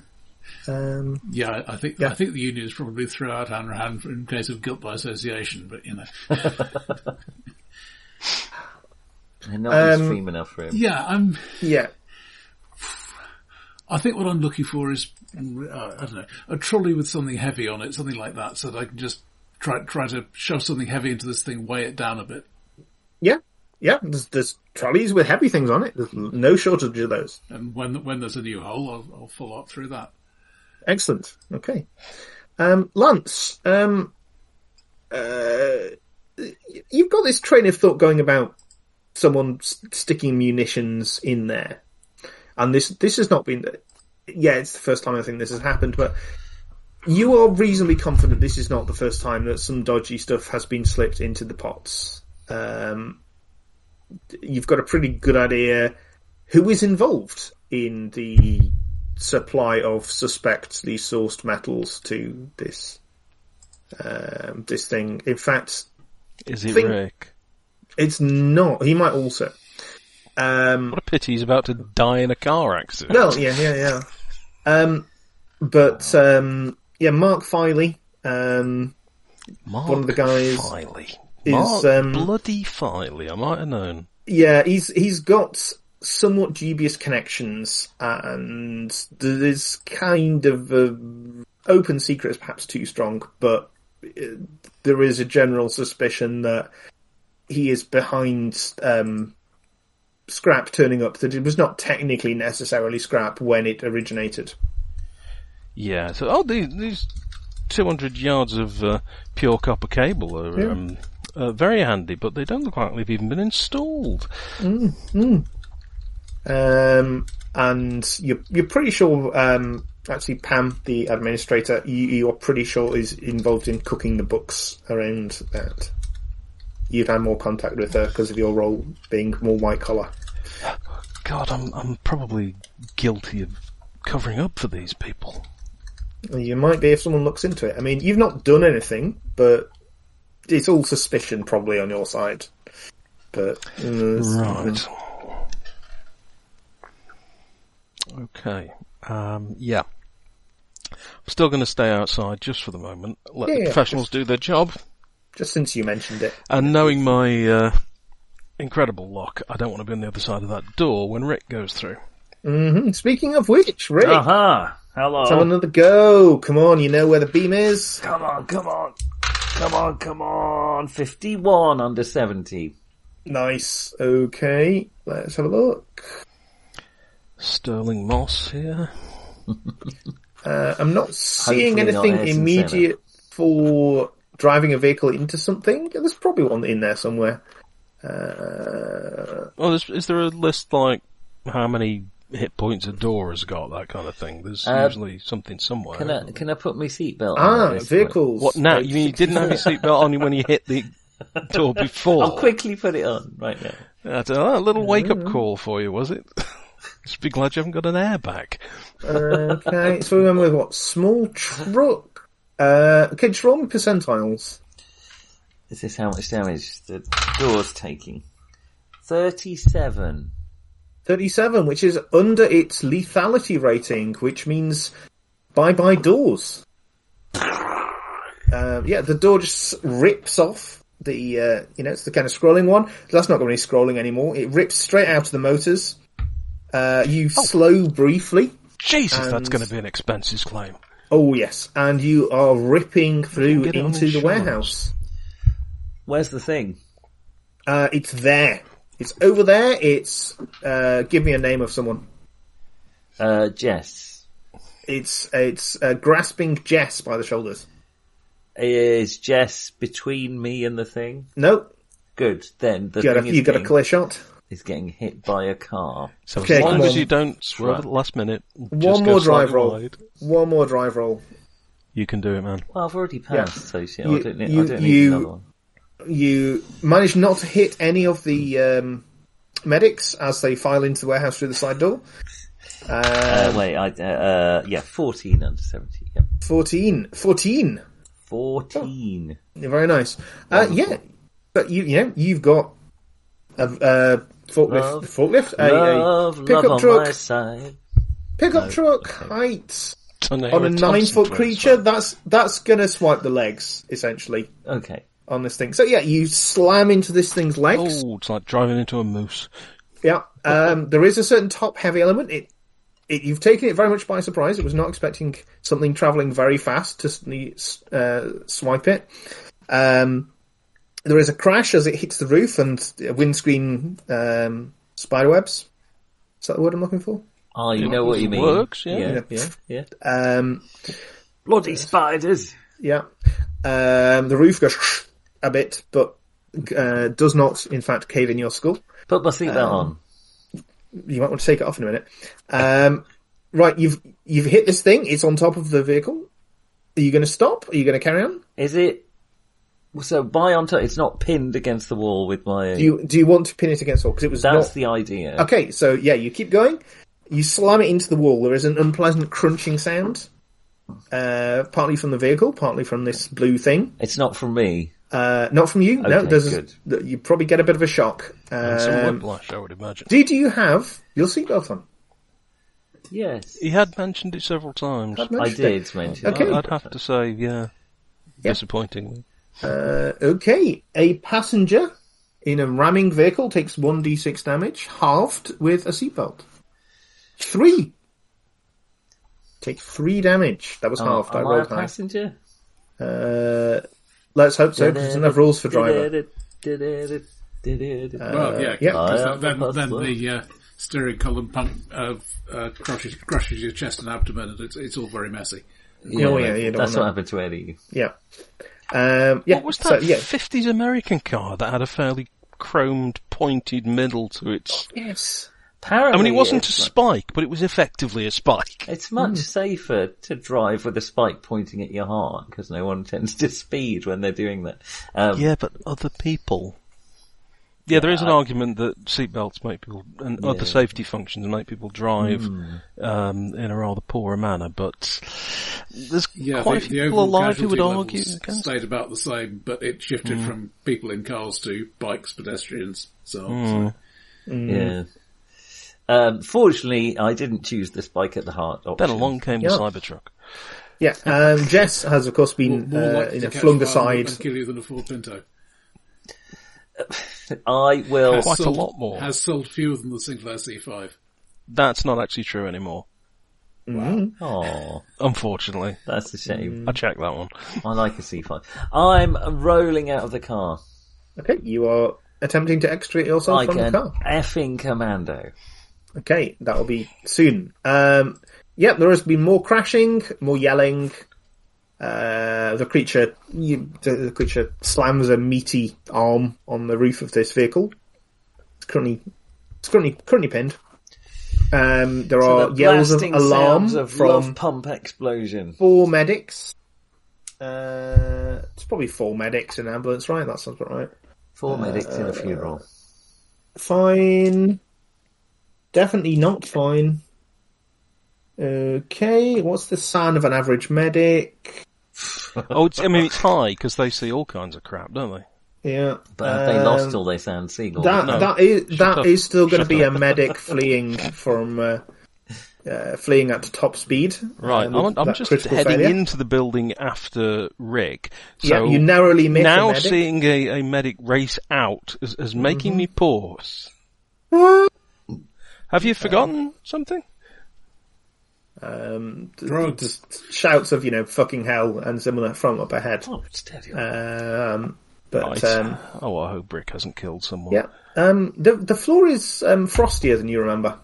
I think the unions probably threw out Hanrahan in case of guilt by association, but They're not extreme enough for him. Yeah, I think what I'm looking for is, I don't know, a trolley with something heavy on it, something like that, so that I can just try to shove something heavy into this thing, weigh it down a bit. Yeah. There's trolleys with heavy things on it. There's no shortage of those. And when there's a new hole, I'll follow up through that. Excellent. Okay. Lance, you've got this train of thought going about someone sticking munitions in there. And this has not been... Yeah, it's the first time I think this has happened, but you are reasonably confident this is not the first time that some dodgy stuff has been slipped into the pots. You've got a pretty good idea who is involved in the supply of suspectly sourced metals to this thing. In fact... Is it Rick? It's not. He might also. What a pity he's about to die in a car accident. Well, yeah. Mark Filey, one of the guys... Filey. Mark bloody Filey, I might have known. Yeah, he's got somewhat dubious connections, and there's kind of open secret is perhaps too strong, but there is a general suspicion that he is behind scrap turning up, that it was not technically necessarily scrap when it originated. Yeah, so these 200 yards of pure copper cable are very handy, but they don't look like they've even been installed. And you're pretty sure, actually Pam, the administrator, you're pretty sure is involved in cooking the books around that. You've had more contact with her because of your role being more white collar. God, I'm probably guilty of covering up for these people. You might be if someone looks into it. I mean, you've not done anything, but it's all suspicion probably on your side. But Right. Okay. Yeah. I'm still going to stay outside just for the moment. Let the professionals do their job. Just since you mentioned it. And knowing my incredible luck, I don't want to be on the other side of that door when Rick goes through. Mm-hmm. Speaking of which, Rick, Aha! Hello. let's have another go. Come on, you know where the beam is. Come on, come on. Come on, come on. 51 under 70. Nice. Okay, let's have a look. Sterling Moss here. I'm not seeing Hopefully not anything Ayrton immediate for driving a vehicle into something. There's probably one in there somewhere. Oh, is there a list like how many hit points a door has got, that kind of thing? There's usually something somewhere. Can I put my seatbelt on? Vehicles. What now? You mean you didn't have your seatbelt on when you hit the door before? I'll quickly put it on right now. That's a little wake-up call for you, was it? Just be glad you haven't got an airbag. Okay, so we're going with what? Small truck. Okay, just roll me percentiles. Is this how much damage the door's taking? 37. 37, which is under its lethality rating, which means bye-bye doors. The door just rips off the, it's the kind of scrolling one. That's not going to be scrolling anymore. It rips straight out of the motors. You slow briefly. Jesus, that's going to be an expenses claim. Oh, yes. And you are ripping through into the warehouse. Where's the thing? It's there. It's over there. It's, give me a name of someone. Jess. It's grasping Jess by the shoulders. Is Jess between me and the thing? Nope. Good. Then You got a clear shot. Is getting hit by a car. So Okay, as long come as on. you don't swerve at the last minute, One more drive roll. One more drive roll. You can do it, man. Well, I've already passed, so shit, I don't need you- another one. You manage not to hit any of the medics as they file into the warehouse through the side door. 14 under 70. Yep. 14. 14. Very nice. But you've got a forklift, a pickup truck, my side. truck, height On on a 9-foot creature. That's gonna swipe the legs essentially Okay. on this thing. So you slam into this thing's legs. Oh, it's like driving into a moose. Yeah. There is a certain top heavy element. You've taken it very much by surprise. It was not expecting something travelling very fast to swipe it. There is a crash as it hits the roof and windscreen spiderwebs. Is that the word I'm looking for? Oh, you know what you mean. Works, yeah. Yeah. Bloody spiders. Yeah. The roof goes a bit, but does not, in fact, cave in your skull. Put my seatbelt on. You might want to take it off in a minute. Right, you've hit this thing. It's on top of the vehicle. Are you going to stop? Are you going to carry on? Is it? So it's not pinned against the wall with my... Do you want to pin it against the wall? Because it was That's the idea. Okay, so you keep going. You slam it into the wall. There is an unpleasant crunching sound. Partly from the vehicle, partly from this blue thing. It's not from me. Not from you. No, good. You probably get a bit of a shock. And some whiplash, I would imagine. Did you have your seatbelt on? Yes. He had mentioned it several times. I did mention Okay. it. I'd have to say, disappointingly. Okay. A passenger in a ramming vehicle takes 1d6 damage, halved with a seatbelt. 3. Take 3 damage. That was halved. I Am I a rolled high. passenger? Let's hope so, because there's enough rules for driver. Well, yeah, yeah. because then the steering column pump crushes your chest and abdomen, and it's all very messy. That's what happened to Eddie. Yeah. What was that So, 50s American car that had a fairly chromed, pointed middle to its... Yes. Apparently, I mean, it wasn't a spike, but it was effectively a spike. It's much safer to drive with a spike pointing at your heart, because no one tends to speed when they're doing that. Yeah, but other people... Yeah, there is an argument that seatbelts make people, and other safety functions make people drive in a rather poorer manner, but there's Yeah, quite a the few people overall alive who would casualty argue levels against. stayed about the same, but it shifted from people in cars to bikes, pedestrians, so on. So. Yeah. Fortunately, I didn't choose the spike at the heart option. Then along came the Yeah. Cybertruck. Yeah, Jess has of course been More likely to catch flung fire aside. and kill you than a Ford Pinto. I will. Quite a lot more. Has sold fewer than the Sinclair C5. That's not actually true anymore, Oh, unfortunately. that's a shame. I checked that one. I like a C5. I'm rolling out of the car. Okay, you are attempting to extricate yourself Like from the an car. effing commando. Okay, that will be soon. Yep, there has been more crashing, more yelling. The creature slams a meaty arm on the roof of this vehicle. It's currently pinned. There are The yells of blasting alarm sounds of from love pump explosion. 4 medics. It's probably 4 medics in an ambulance, right? That sounds about right. 4 medics in a funeral. Fine. Definitely not fine. Okay, what's the sound of an average medic? Oh, it's high, because they see all kinds of crap, don't they? Yeah. But they lost all they sound seagull. No. That is still going to Shut be a up. medic fleeing from fleeing at top speed. Right, with I'm that just critical heading failure. into the building after Rick. So Yeah, you narrowly miss a now medic. seeing a medic race out is making me pause. Have you forgotten something? Drugs. Just shouts of fucking hell and similar from up ahead. Oh, steady. But Right. Oh, I hope Rick hasn't killed someone. yeah, the floor is frostier than you remember.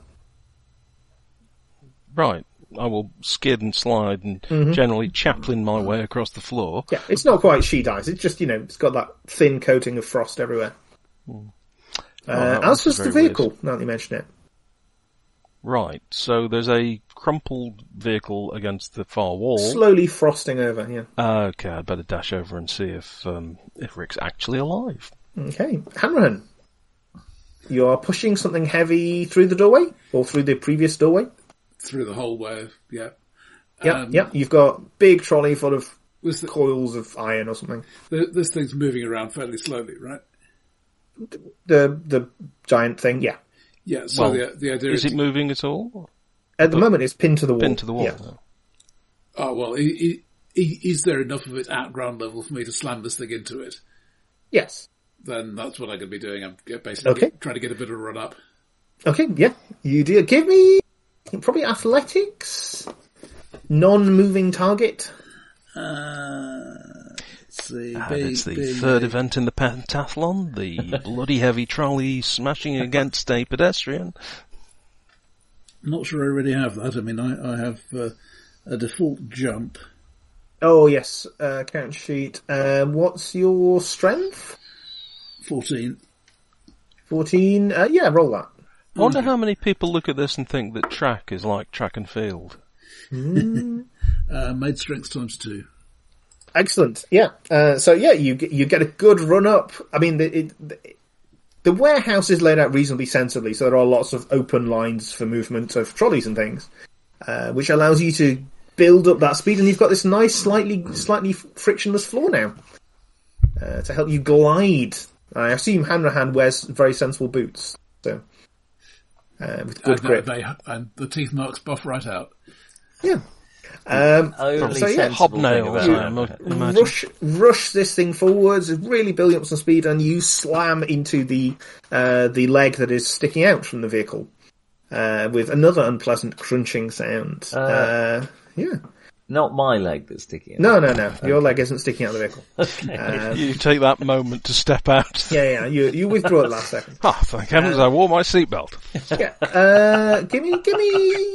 Right. I will skid and slide and generally chaplain my way across the floor. Yeah, it's not quite sheet ice. It's just it's got that thin coating of frost everywhere. that As was was the very vehicle. Now that you mention it. Right. So there's a crumpled vehicle against the far wall. Slowly frosting over, yeah. Okay, I'd better dash over and see if Rick's actually alive. Okay. Hanrahan, you are pushing something heavy through the doorway? Or through the previous doorway? Through the whole way, yeah. Yep. You've got big trolley full of Was the, coils of iron or something. this thing's moving around fairly slowly, right? The giant thing, yeah. Yeah, so Well, the idea Is it moving at all? At the moment it's pinned to the wall. Pinned to the wall. Yeah. Oh, well, is there enough of it at ground level for me to slam this thing into it? Yes. Then that's what I'm going to be doing. I'm basically Okay. trying to get a bit of a run up. Okay, yeah. You do. Give me probably athletics. Non-moving target. Let's see. It's the third event in the pentathlon, the bloody heavy trolley smashing against a pedestrian. I'm not sure I already have that. I mean, I have a default jump. Oh, yes. Count sheet. What's your strength? 14. 14. Yeah, roll that. I wonder how many people look at this and think that track is like track and field. Made strength times 2. Excellent. Yeah. So yeah, you get a good run up. I mean, the warehouse is laid out reasonably sensibly, so there are lots of open lines for movement of trolleys and things, which allows you to build up that speed. And you've got this nice, slightly frictionless floor now to help you glide. I assume Hanrahan wears very sensible boots, so with good grip. And the teeth marks buff right out. Yeah. Only so, yeah, sensible thing hobnails, about I imagine. rush this thing forwards, really building up some speed, and you slam into the leg that is sticking out from the vehicle with another unpleasant crunching sound. Yeah. Not my leg that's sticking out. No. Your leg isn't sticking out of the vehicle. Okay. You take that moment to step out. Yeah. You withdrew at last second. Ah, thank heavens I wore my seatbelt. Yeah. Give me.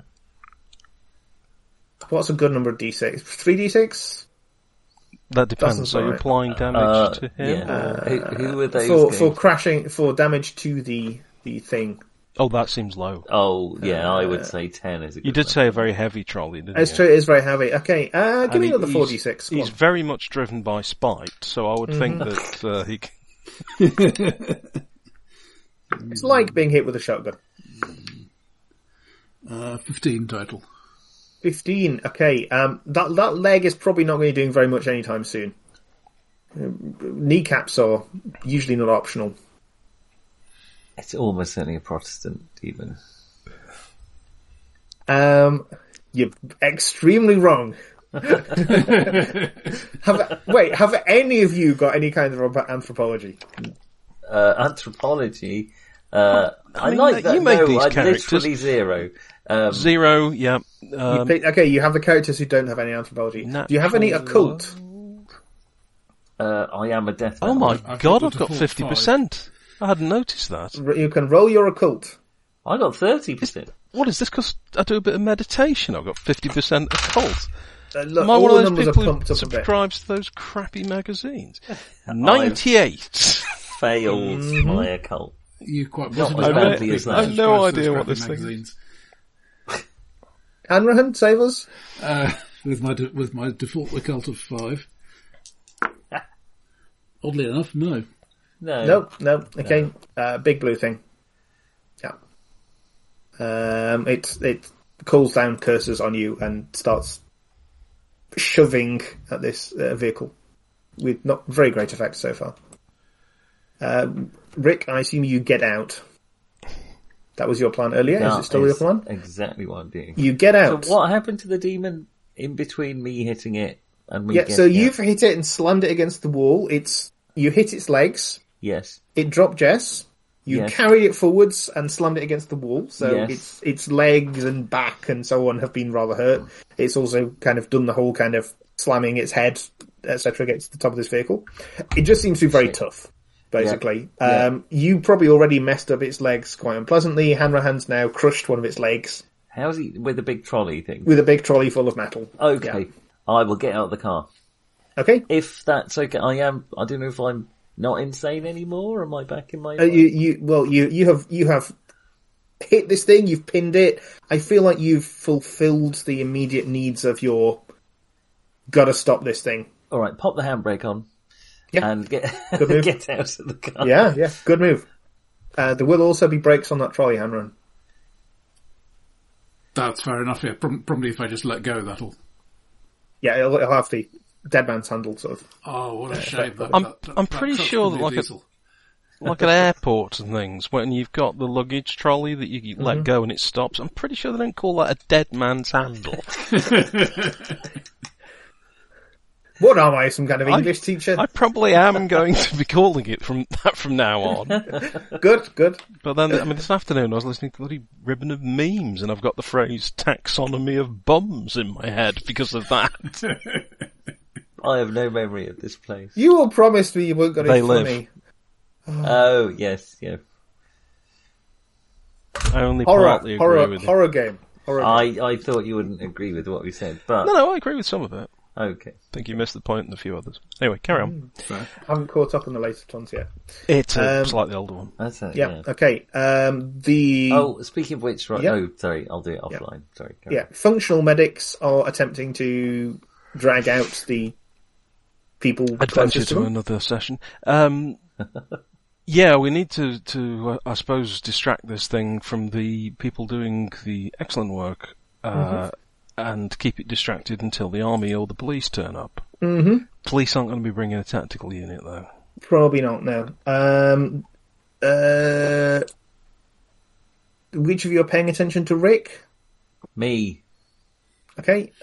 What's a good number of d6? 3d6? That depends. Doesn't So you're right. applying damage to him? Yeah. Who are those? For crashing, for damage to the thing. Oh, that seems low. Oh, yeah, I would say 10 is a good You did one. say a very heavy trolley, didn't It's you? true, it is very heavy. Okay, give me another he's- 4d6. Come He's on. very much driven by spite, so I would think that he... It's like being hit with a shotgun. 15 total. 15. Okay. That leg is probably not going to be doing very much anytime soon. Kneecaps are usually not optional. It's almost certainly a Protestant, even. You're extremely wrong. Have any of you got any kind of anthropology? Anthropology. I like that. You made these I'm characters. literally 0. 0, yeah. You have the characters who don't have any anthropology. Do you have any occult? I am a death Oh metal. my I've god, got I've got the default 50%. I hadn't noticed that. You can roll your occult. I got 30%. What is this? Because I do a bit of meditation. I've got 50% occult. Look, Am I all one the of those numbers are people who pumped up a bit. subscribes to those crappy magazines? 98. Failed my occult. You quite Not possibly as don't badly think as that that. I've no subscribes to idea those what this crappy thing magazines. Hanrahan, save us. With my default occult of 5. Oddly enough, no. No. No. Okay. Big blue thing. Yeah. It calls down curses on you and starts shoving at this vehicle with not very great effect so far. Rick, I assume you get out. That was your plan earlier. Is it still your plan? Exactly what I'm doing. You get out. So what happened to the demon in between me hitting it and me Yeah. getting So it? you've hit it and slammed it against the wall. You hit its legs. Yes. It dropped Jess. You Yes. carried it forwards and slammed it against the wall. So Yes. its legs and back and so on have been rather hurt. It's also kind of done the whole kind of slamming its head, etc., against the top of this vehicle. It just seems to be very tough, basically. Yeah. You probably already messed up its legs quite unpleasantly. Hanrahan's now crushed one of its legs How's he with the big trolley thing? with a big trolley full of metal. Okay. Yeah. I will get out of the car. Okay. If that's okay, I don't know if I'm not insane anymore. Am I back in my... You have hit this thing, you've pinned it. I feel like you've fulfilled the immediate needs of your gotta stop this thing. Alright, pop the handbrake on. Yeah. And get Good move. get out of the car. Yeah, good move. There will also be brakes on that trolley, Hanran. That's fair enough, yeah. Probably if I just let go, that'll... Yeah, it'll have the dead man's handle, sort of. Oh, what a shame. I'm pretty sure that like at airports and things, when you've got the luggage trolley that you let go and it stops, I'm pretty sure they don't call that a dead man's handle. What am I, some kind of English teacher? I probably am going to be calling it from now on. Good. But then, this afternoon I was listening to the bloody ribbon of memes and I've got the phrase taxonomy of bums in my head because of that. I have no memory of this place. You all promised me you weren't going to They be live. funny. Oh, yes, yeah. I only partly agree with you. Horror game. I thought you wouldn't agree with what we said, but... No, I agree with some of it. Okay. I think you missed the point and a few others. Anyway, carry on. I haven't caught up on the latest ones yet. It's a slightly older one. That's it, Yeah, okay. Oh, speaking of which, right, Yeah. oh, sorry, I'll do it offline. Sorry. carry on. Functional medics are attempting to drag out the people Adventure closest to to them. another session. Yeah, we need to I suppose, distract this thing from the people doing the excellent work, and keep it distracted until the army or the police turn up. Mm-hmm. Police aren't going to be bringing a tactical unit, though. Probably not, no. Which of you are paying attention to Rick? Me. Okay.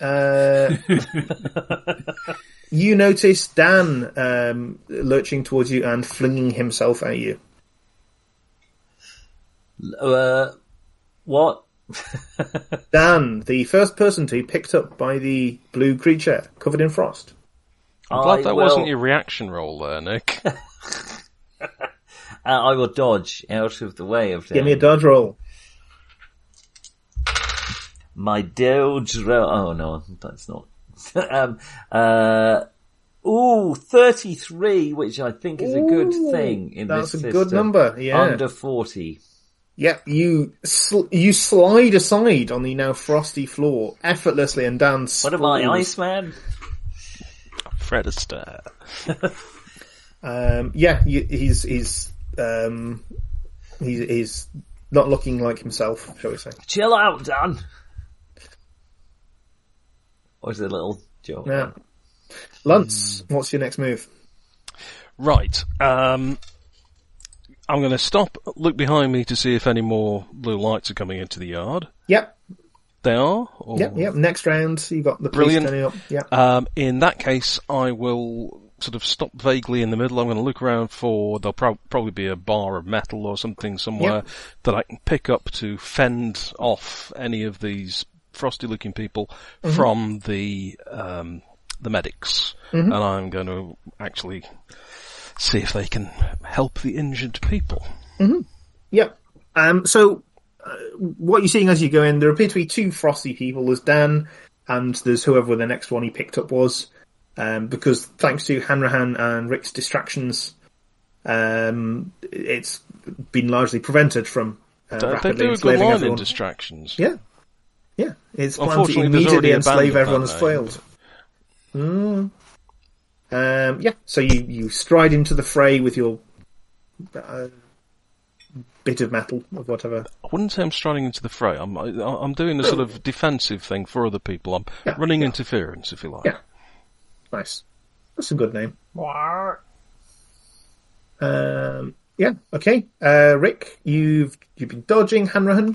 You notice Dan lurching towards you and flinging himself at you. What? Dan, the first person to be picked up by the blue creature covered in frost. I'm glad that wasn't your reaction roll there, Nick. I will dodge out of the way of them. Give me a dodge roll. My dodge roll. Oh no, that's not. 33, which I think is a good thing in this system. That's a good number, yeah. Under 40. Yeah, you slide aside on the now frosty floor effortlessly, and Dan What am I, Iceman? Fred Astaire. He's not looking like himself, shall we say. Chill out, Dan. Or is it a little joke? Yeah. Luntz, what's your next move? Right. I'm going to stop, look behind me to see if any more blue lights are coming into the yard. Yep. They are? Or... Yep. Next round, you got the police turning up. Yep. In that case, I will sort of stop vaguely in the middle. I'm going to look around for, there'll probably be a bar of metal or something somewhere that I can pick up to fend off any of these frosty-looking people from the medics. And I'm going to actually see if they can help the injured people. Yep. So, what you're seeing as you go in, there appear to be two frosty people. There's Dan, and there's whoever the next one he picked up was. Because thanks to Hanrahan and Rick's distractions, it's been largely prevented from rapidly they do a good enslaving line everyone. in distractions. Yeah. It's planned to Unfortunately, there's immediately already a enslave band of everyone that has failed. So you stride into the fray with your bit of metal or whatever. I wouldn't say I'm striding into the fray. I'm doing a sort of defensive thing for other people. I'm running interference, if you like. Yeah. Nice. That's a good name. Okay. Rick, you've been dodging Hanrahan.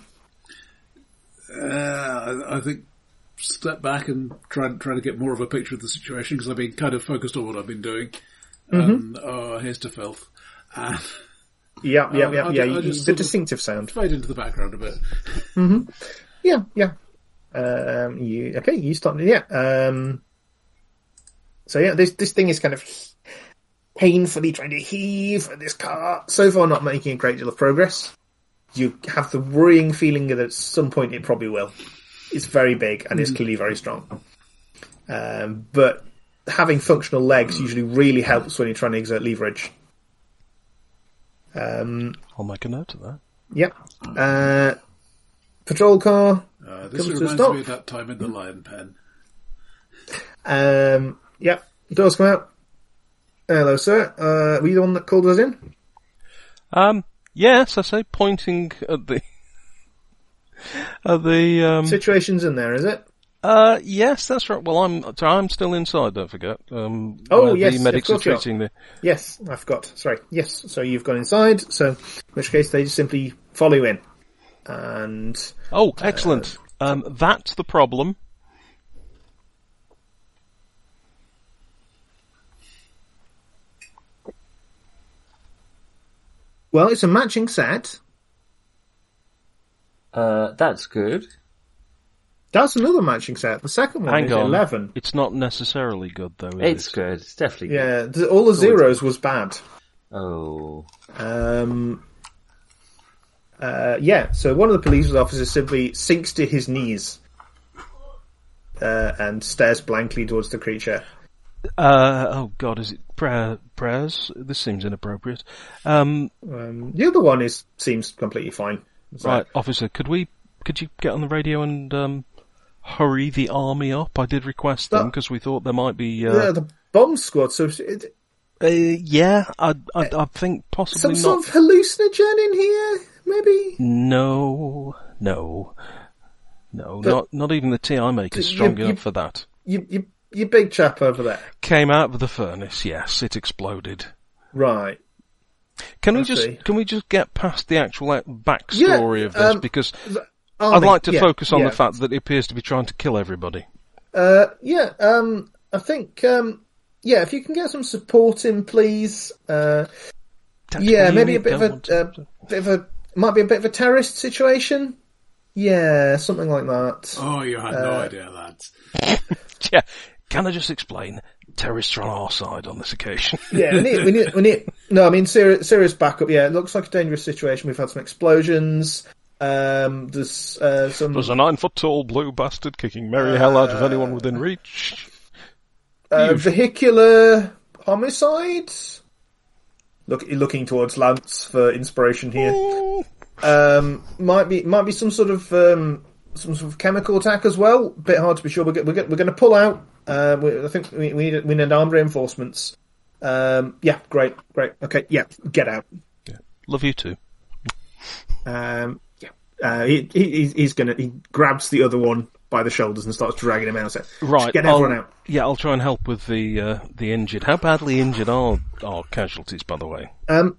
I think step back and try to get more of a picture of the situation because I've been kind of focused on what I've been doing. Here's to filth. Yeah. The distinctive sound. Fade into the background a bit. Yeah. You start. So this thing is kind of painfully trying to heave at this car. So far, not making a great deal of progress. You have the worrying feeling that at some point it probably will. It's very big and it's clearly very strong. But having functional legs usually really helps when you're trying to exert leverage. I'll make a note of that. Yep. Patrol car. This comes to a reminds stop. me of that time in the Lion Pen. Yep. Doors come out. Hello, sir. Were you the one that called us in? Yes, I say, pointing at the Situation's in there, is it? Yes, that's right. Well, I'm still inside, don't forget. Yes, the medics of are course you are. treating the... Yes, I forgot. Sorry. Yes, so you've gone inside, so in which case they just simply follow you in. And... Oh, excellent. That's the problem. Well, it's a matching set. That's good. That's another matching set. The second one Hang is on. 11. It's not necessarily good, though, is It's it? good. It's definitely good. Yeah, all the zeros was bad. Oh. So one of the police officers simply sinks to his knees and stares blankly towards the creature. Oh God, is it prayers? This seems inappropriate. The other one seems completely fine. So, Right, officer, could you get on the radio and hurry the army up? I did request them because we thought there might be the bomb squad. So yeah, I think possibly some sort of hallucinogen in here, maybe. No, not even the tea I make is strong enough for that. You big chap over there. Came out of the furnace, yes, it exploded. Right. Can we just get past the actual backstory of this because Army, I'd like to focus on yeah. the fact that it appears to be trying to kill everybody. I think if you can get some support in, please. Maybe a bit of a might be a bit of a terrorist situation. Yeah, something like that. Oh, you had no idea, lads. Yeah, can I just explain? Terrorists are on our side on this occasion. Yeah, we need. No, I mean serious backup. Yeah, it looks like a dangerous situation. We've had some explosions. There's some. There's a 9-foot-tall blue bastard kicking merry hell out of anyone within reach. Vehicular homicide. Looking towards Lance for inspiration here. Might be some sort of chemical attack as well. Bit hard to be sure. We're going to pull out. I think we need armed reinforcements. Great. Okay, get out. Yeah. Love you too. He grabs the other one by the shoulders and starts dragging him out. So, Right. get everyone out. Yeah, I'll try and help with the injured. How badly injured are casualties, by the way? Well,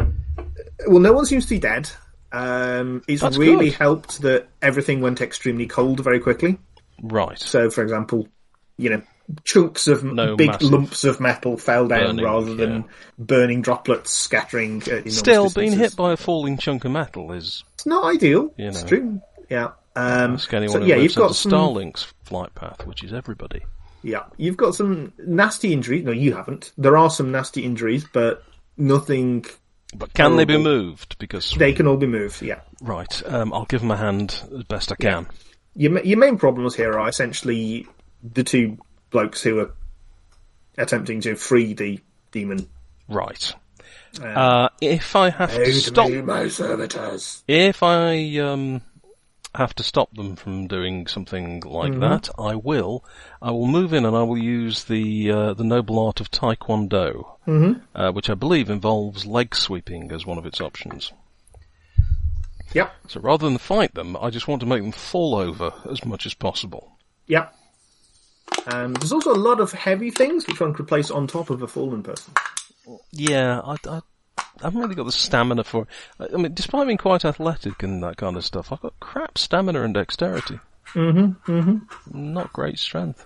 no one seems to be dead. It's That's really good. helped that everything went extremely cold very quickly. Right. So, for example, chunks of No big massive lumps of metal fell down burning, rather than burning droplets scattering. Enormous Still, distances. being hit by a falling chunk of metal is It's not ideal. You It's know. true. Yeah. ask anyone so, who yeah, lives you've got under some. Starlink's flight path, which is everybody. Yeah, you've got some nasty injuries. No, you haven't. There are some nasty injuries, but nothing. But can they be Horrible. moved? Because They can all be moved. Yeah. right, I'll give them a hand as best I can. Your main problems here are essentially the two blokes who are attempting to free the demon. Right. If I have to stop, my servitors. if I have to stop them from doing something like that, I will. I will move in and I will use the noble art of Taekwondo, which I believe involves leg sweeping as one of its options. Yep. So rather than fight them, I just want to make them fall over as much as possible. Yep. There's also a lot of heavy things which one could place on top of a fallen person. Yeah, I haven't really got the stamina for it. I mean, despite being quite athletic and that kind of stuff, I've got crap stamina and dexterity. Not great strength.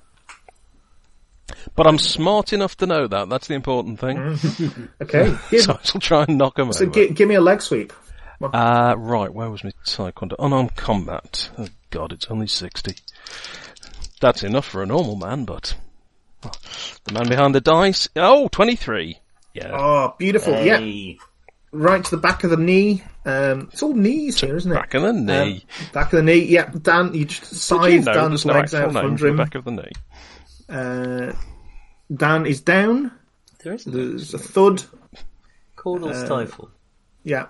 But I'm smart enough to know that. That's the important thing. Okay. So I shall try and knock them So over. give me a leg sweep. Right, where was my taekwondo? Unarmed combat. Oh god, it's only 60. That's enough for a normal man, but... the man behind the dice... Oh, 23! Yeah. Oh, beautiful. Yeah. Hey. Right to the back of the knee. It's all knees here, isn't it? Back of the knee. Back of the knee. Yeah, Dan, you just Did you scythe know Dan's there's no legs actual out name from for under the him. back of the knee? Dan is down. There isn't. There's a thud. Caudal stifle. Yeah.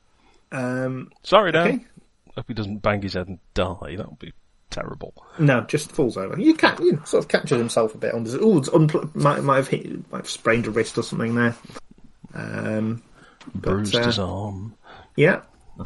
Sorry, Dan. Okay. Hope he doesn't bang his head and die. That would be terrible. No, just falls over. You can, sort of catches himself a bit on. Might have sprained a wrist or something there. Bruised his arm. Yeah.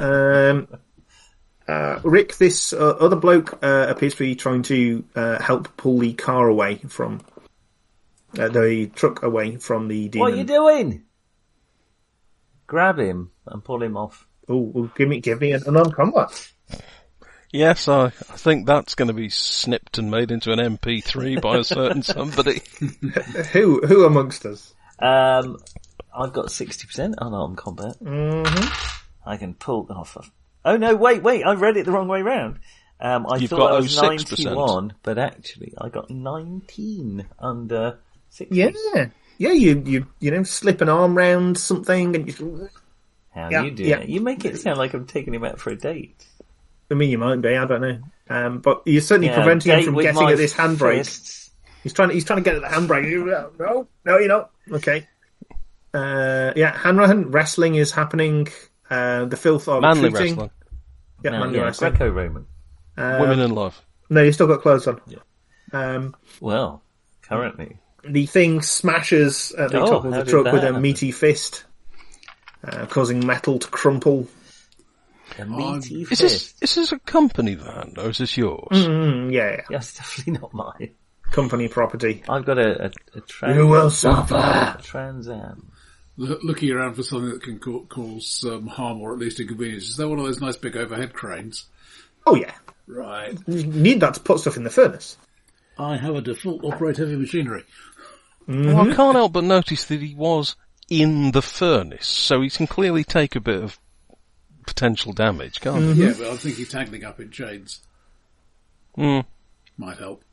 Rick, this other bloke appears to be trying to help pull the car away from the truck away from the demon. What are you doing? Grab him and pull him off. Oh, well, give me an unarmed combat. Yes, I think that's going to be snipped and made into an MP3 by a certain somebody. Who amongst us? I've got 60% unarmed combat. Mm-hmm. I can pull off. Oh no, wait, I read it the wrong way round. I You've thought got I was 06%. 91, but actually I got 19 under 60. Yeah, you slip an arm round something and you... How Yeah, you do yeah. it? You make it sound like I'm taking him out for a date. I mean, you might be, I don't know. But you're certainly preventing him date from with getting my at this handbrake. fists. He's trying to get at the handbrake. No, you're not. Okay. Hanrahan, wrestling is happening. The filth of Manly shooting. wrestling. Yeah, No, manly yeah, wrestling. Greco-Roman. Women in love. No, you've still got clothes on. Yeah. Well, currently. The thing smashes at the Oh, top of how the did truck that with a happen? meaty fist, causing metal to crumple. A meaty Is fist. this a company van, or is this yours? Yeah, That's definitely not mine. company property. I've got a You will suffer. Trans Am. Looking around for something that can cause harm or at least inconvenience. Is there one of those nice big overhead cranes? Oh yeah, Right. you need that to put stuff in the furnace. I have a default operate heavy machinery. Well, I can't help but notice that he was in the furnace, so he can clearly take a bit of potential damage, can't he? Yeah, but I'm thinking tangling up in chains might help.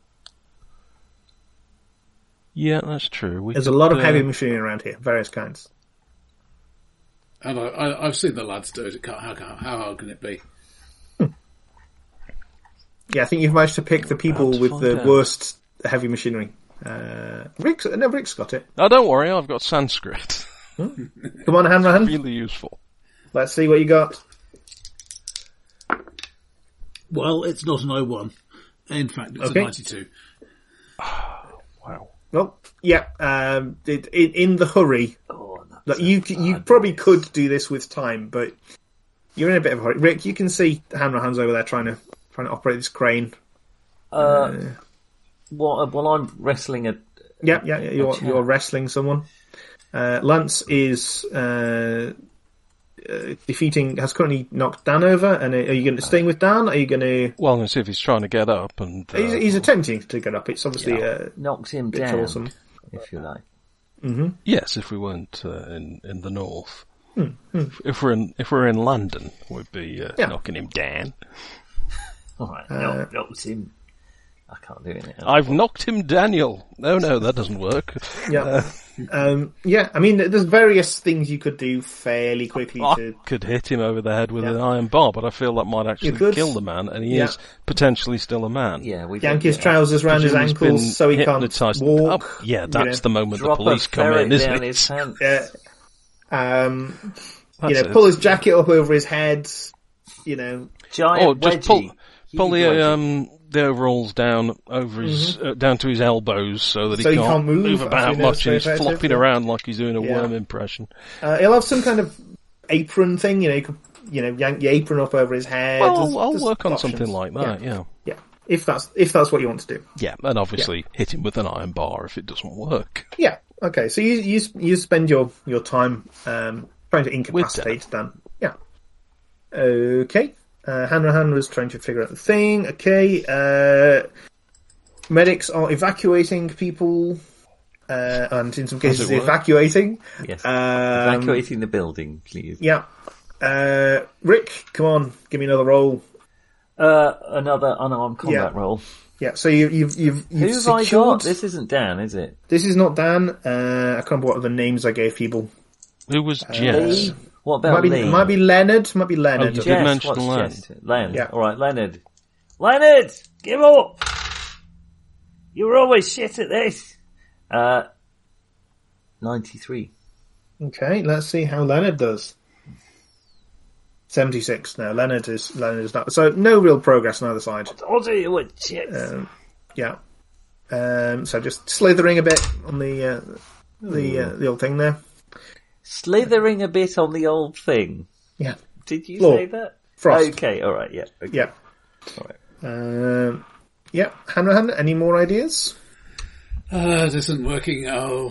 Yeah, that's true. There's a lot of heavy machinery around here, various kinds. And I've seen the lads do it. How hard can it be? Yeah, I think you've managed to pick the people with find the out. worst heavy machinery. Rick's got it. Oh, don't worry, I've got Sanskrit. Come on, Hanrahan. Really useful. Let's see what you got. Well, it's not an 01. In fact, it's Okay. a 92. Wow. Well, yeah, in the hurry, Oh, like you probably could do this with time, but you're in a bit of a hurry. Rick, you can see Hanrahan's over there trying to operate this crane. Well, I'm wrestling a... Yeah, you're wrestling someone. Lance is has currently knocked Dan over, and are you going to stay with Dan? Are you going to... Well, let's see if he's trying to get up. And He's attempting to get up. It's obviously knocks him bit down, troublesome. if you like. Yes, if we weren't in the north. If we're in London, we'd be knocking him down. All right, knocks him... I can't do it. I've knocked him, Daniel. No, that doesn't work. Yeah. I mean, there's various things you could do fairly quickly I could hit him over the head with an iron bar, but I feel that might actually kill the man, and he is potentially still a man. Yeah, yank his trousers round his ankles so he can't walk. That's the moment the police come in, isn't it? Yeah. Pull his jacket up over his head. Giant just wedgie. pull the overalls down over his down to his elbows so that he can't move about much, and he's flopping around like he's doing a worm impression. He'll have some kind of apron thing, you can yank your apron up over his head. Well, I'll work on something like that. Yeah. If that's what you want to do. Yeah, and obviously hit him with an iron bar if it doesn't work. Yeah. Okay. So you spend your time trying to incapacitate Dan. Yeah. Okay. Hanrahan was trying to figure out the thing. Okay. Medics are evacuating people, and in some cases evacuating. Yes. Evacuating the building, please. Yeah. Rick, come on, give me another roll. Another unarmed combat roll. Yeah. So you've Who have I got? This isn't Dan, is it? This is not Dan. I can't remember what other names I gave people. Who was Jess? What about Lee? Might be Leonard. Might be Leonard. You did mention Leonard. Yeah. All right, Leonard. Leonard, give up. You were always shit at this. 93. Okay, let's see how Leonard does. 76 now. Leonard is not. So no real progress on either side. I'll tell you what, shit. Yeah. So just slithering a bit on the old thing there. Slithering a bit on the old thing. Yeah. Did you say that? Frost. Okay, alright, yeah. Okay. Yeah. Alright. Hanrahan, any more ideas? This isn't working.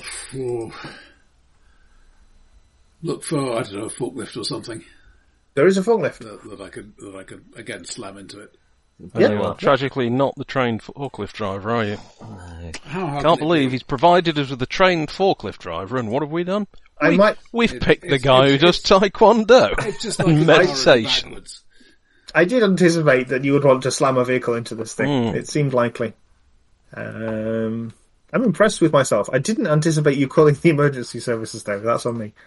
Look for, I don't know, a forklift or something. There is a forklift. That I could again slam into it. Well, tragically not the trained forklift driver, are you? No. Can't believe he's provided us with a trained forklift driver, and what have we done? We've picked the guy who does taekwondo and meditation. I did anticipate that you would want to slam a vehicle into this thing. It seemed likely. I'm impressed with myself. I didn't anticipate you calling the emergency services though. That's on me.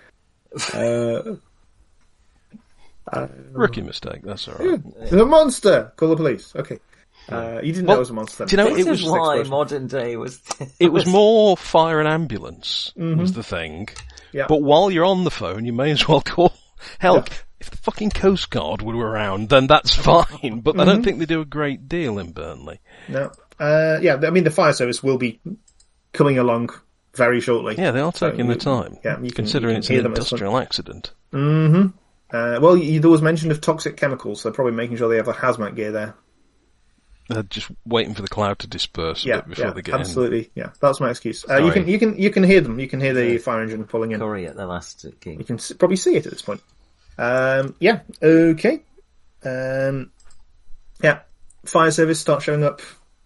Rookie mistake, that's alright. There's a monster! Call the police. Okay. You didn't know it was a monster. Do you know, it was why modern day was... It was more fire and ambulance was the thing. Yeah. But while you're on the phone, you may as well call... Hell, if the fucking Coast Guard were around, then that's fine. But I don't think they do a great deal in Burnley. No. I mean, the fire service will be coming along very shortly. Yeah, they are taking their time. Yeah, considering it's an industrial accident. Mm-hmm. Well, there was mention of toxic chemicals, so they're probably making sure they have the hazmat gear there. They're just waiting for the cloud to disperse a bit before they get absolutely. Yeah, that's my excuse. You can hear them. You can hear the fire engine pulling in. Sorry, at the last gig. You can probably see it at this point. Okay. Fire service start showing up.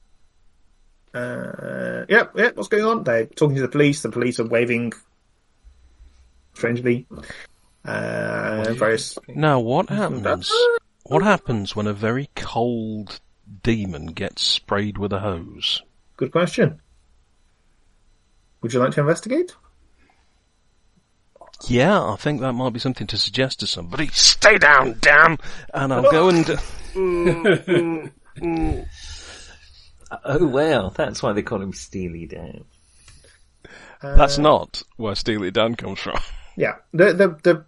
What's going on? They're talking to the police. The police are waving strangely. Various. Now, what happens? What happens when a very cold demon gets sprayed with a hose? Good question. Would you like to investigate? Yeah, I think that might be something to suggest to somebody. Stay down, damn! And I'll go and... Oh, well, that's why they call him Steely Dan. That's not where Steely Dan comes from. Yeah, the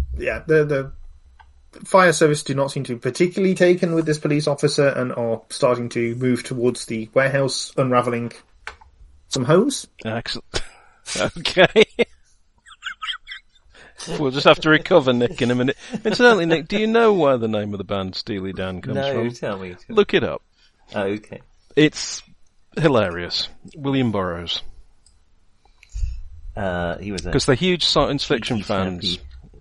fire service do not seem to be particularly taken with this police officer and are starting to move towards the warehouse, unravelling some hose. Excellent. Okay. We'll just have to recover Nick in a minute. Incidentally, Nick, do you know where the name of the band Steely Dan comes from? No, tell me. Look it up. Oh, okay. It's hilarious. William Burroughs. He was Because they're huge science fiction fans.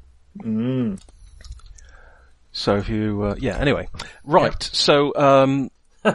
So if you, anyway. Right, so,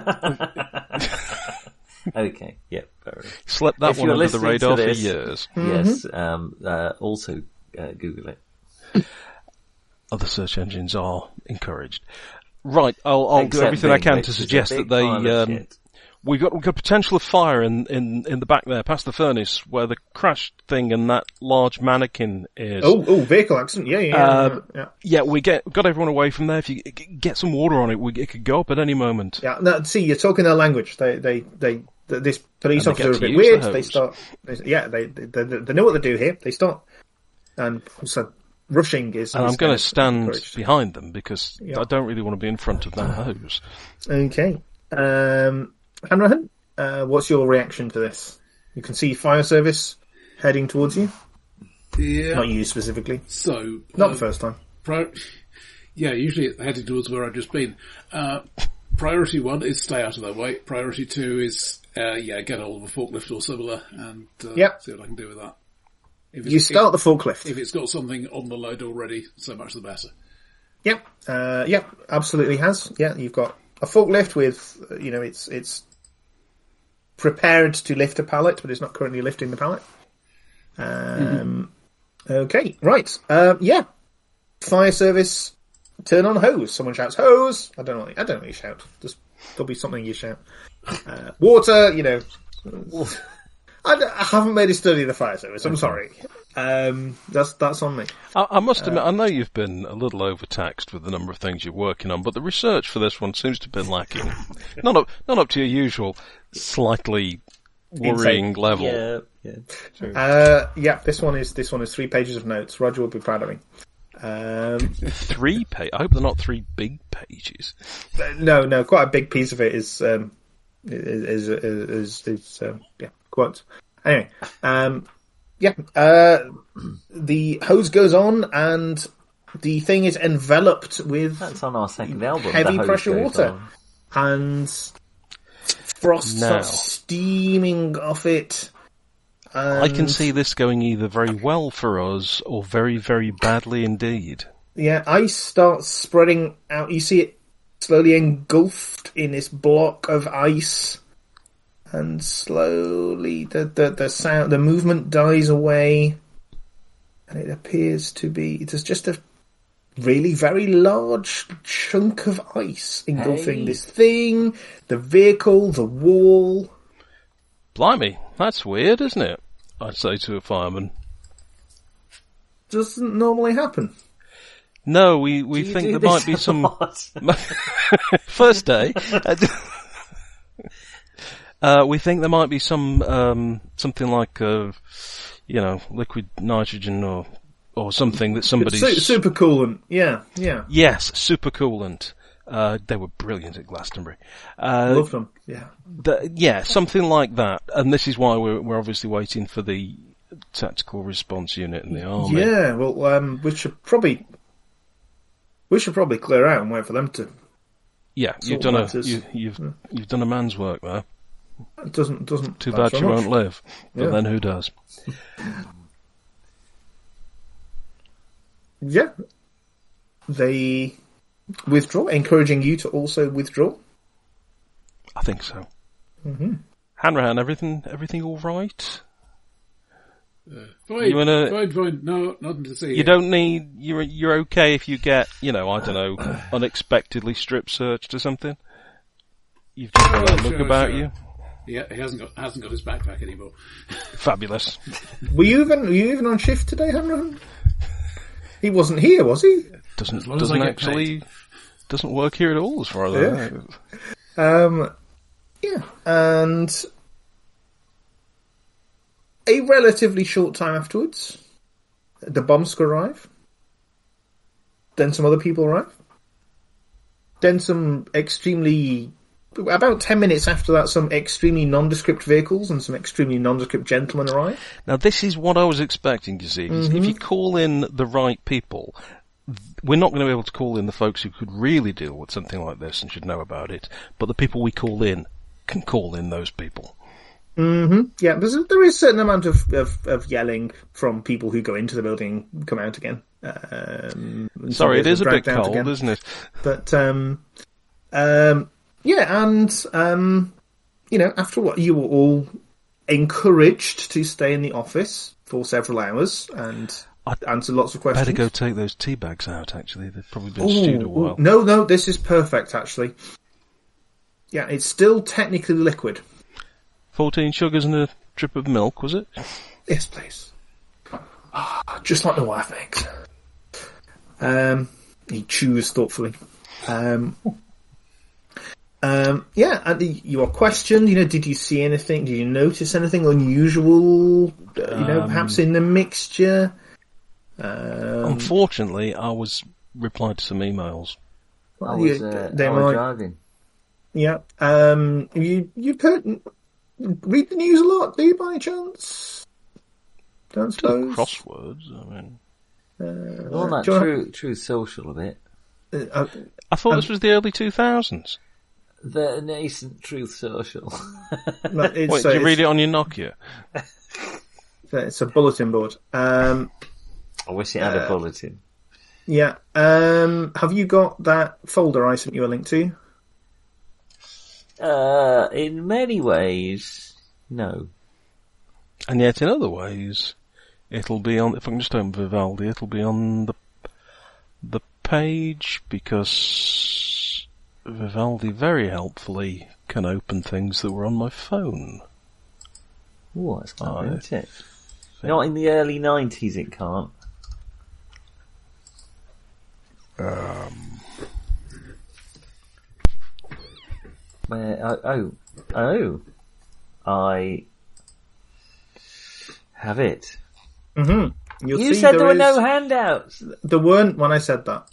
Okay, yeah, fair enough. slept that If one you're under the listening to radar for this- years. Yes, also Google it. Other search engines are encouraged. Right, I'll do Except everything I Bing, can which to is a suggest big that pile of shit. we got potential of fire in the back there, past the furnace, where the crashed thing and that large mannequin is. Oh, vehicle accident. Yeah. Yeah, we got everyone away from there. If you get some water on it, it could go up at any moment. Yeah, no, see, you're talking their language. This police And they officer get are a to bit use weird. the They hose. start, they know what they do here. They start, and so rushing is. And I'm going to stand encouraged. behind them because Yeah. I don't really want to be in front of that hose. Okay, Hanrahan, what's your reaction to this? You can see fire service heading towards you. Yeah. Not you specifically. So, Not the first time. Usually heading towards where I've just been. Priority 1 is stay out of their way. Priority 2 is, get hold of a forklift or similar and see what I can do with that. You start the forklift. If it's got something on the load already, so much the better. Yep, absolutely has. Yeah, you've got a forklift with, it's prepared to lift a pallet, but it's not currently lifting the pallet. Okay, right. Fire service, turn on hose. Someone shouts hose. I don't know what you shout. Just there'll be something you shout. Water. I haven't made a study of the fire service. I'm sorry. That's on me. I must admit, I know you've been a little overtaxed with the number of things you're working on, but the research for this one seems to have been lacking. Not up to your usual slightly worrying level. Yeah. This one is 3 pages of notes. Roger will be proud of me. 3 pages. I hope they're not 3 big pages. No, quite a big piece of it is quotes. Anyway, the hose goes on and the thing is enveloped with That's on our second album. heavy The Hose pressure Goes water, On. and frost Now. starts steaming off it. I can and- see this going either very well for us or very, very badly indeed. Yeah, ice starts spreading out. You see it slowly engulfed in this block of ice, and slowly the sound, the movement dies away, and it appears to be there's just a really very large chunk of ice engulfing this thing, the vehicle, the wall. Blimey, that's weird, isn't it? I'd say to a fireman. Doesn't normally happen. No, we You think do there this might be a some... lot. First day. We think there might be some, something like, liquid nitrogen or something that somebody's... Super coolant. Yeah. Yes, supercoolant. They were brilliant at Glastonbury. Love them. Yeah. Something like that. And this is why we're obviously waiting for the tactical response unit in the army. Yeah, well, we should probably clear out and wait for them to. Yeah, you've Sort done matters. you've done a man's work there. It doesn't. Too thanks bad very you much. won't live. But Yeah. then who does? Yeah, they withdraw, encouraging you to also withdraw. I think so. Mm-hmm. Hanrahan, everything all right? Fine, You wanna- fine. No, nothing to see. You don't need. You're okay if you get, I don't know, unexpectedly strip searched or something. You've just got that look Sure, about sure. you. Yeah, he hasn't got his backpack anymore. Fabulous. Were you even on shift today, Hanrahan? He wasn't here, was he? Doesn't long as I get doesn't work here at all as far as I know. Yeah, and a relatively short time afterwards, the bombs arrive. Then some other people arrive. Then about 10 minutes after that, some extremely nondescript vehicles and some extremely nondescript gentlemen arrive. Now this is what I was expecting to see. If you call in the right people, we're not going to be able to call in the folks who could really deal with something like this and should know about it. But the people we call in can call in those people. Yeah, there is a certain amount of yelling from people who go into the building and come out again. Sorry, it is a bit cold, again. Isn't it? But, yeah, and, after what, you were all encouraged to stay in the office for several hours and answer lots of questions. Better go take those tea bags out, actually. They've probably been stewed a while. No, this is perfect, actually. Yeah, it's still technically liquid. 14 sugars and a drip of milk, was it? Yes, please. Just like my wife makes. He chews thoughtfully. Yeah, and you are questioned. Did you see anything? Did you notice anything unusual? Perhaps in the mixture. Unfortunately, I was replied to some emails. I was driving. Yeah. You've heard, read the news a lot, do you, by any chance? Don't suppose. Crosswords. I mean, all that Truth Social a bit. I thought this was the early 2000s. The nascent Truth Social. Wait, did you read it on your Nokia? It's a bulletin board. I wish it had a bulletin. Yeah. Have you got that folder I sent you a link to? In many ways, no. And yet in other ways, it'll be on, if I can just open Vivaldi, it'll be on the page, because Vivaldi very helpfully can open things that were on my phone. Oh, that's clever, isn't it? Not in the early 90s it can't. I have it. Mm-hmm. You said there were no handouts. There weren't when I said that.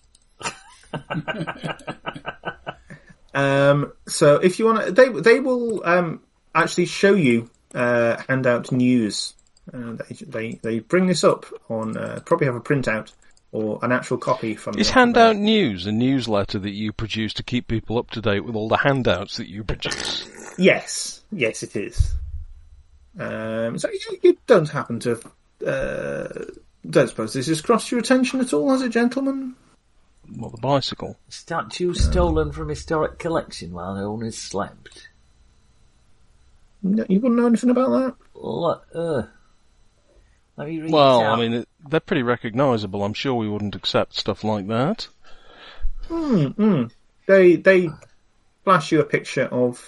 So if you want to, they will actually show you handout news. They bring this up on probably have a printout or an actual copy from. Is Handout News a newsletter that you produce to keep people up to date with all the handouts that you produce? Yes, it is. So you don't happen to don't suppose this has crossed your attention at all, has it, gentlemen? What, the bicycle? Statue stolen from historic collection while owners slept. No, you wouldn't know anything about that? Let me read well, it out. I mean, they're pretty recognisable. I'm sure we wouldn't accept stuff like that. They flash you a picture of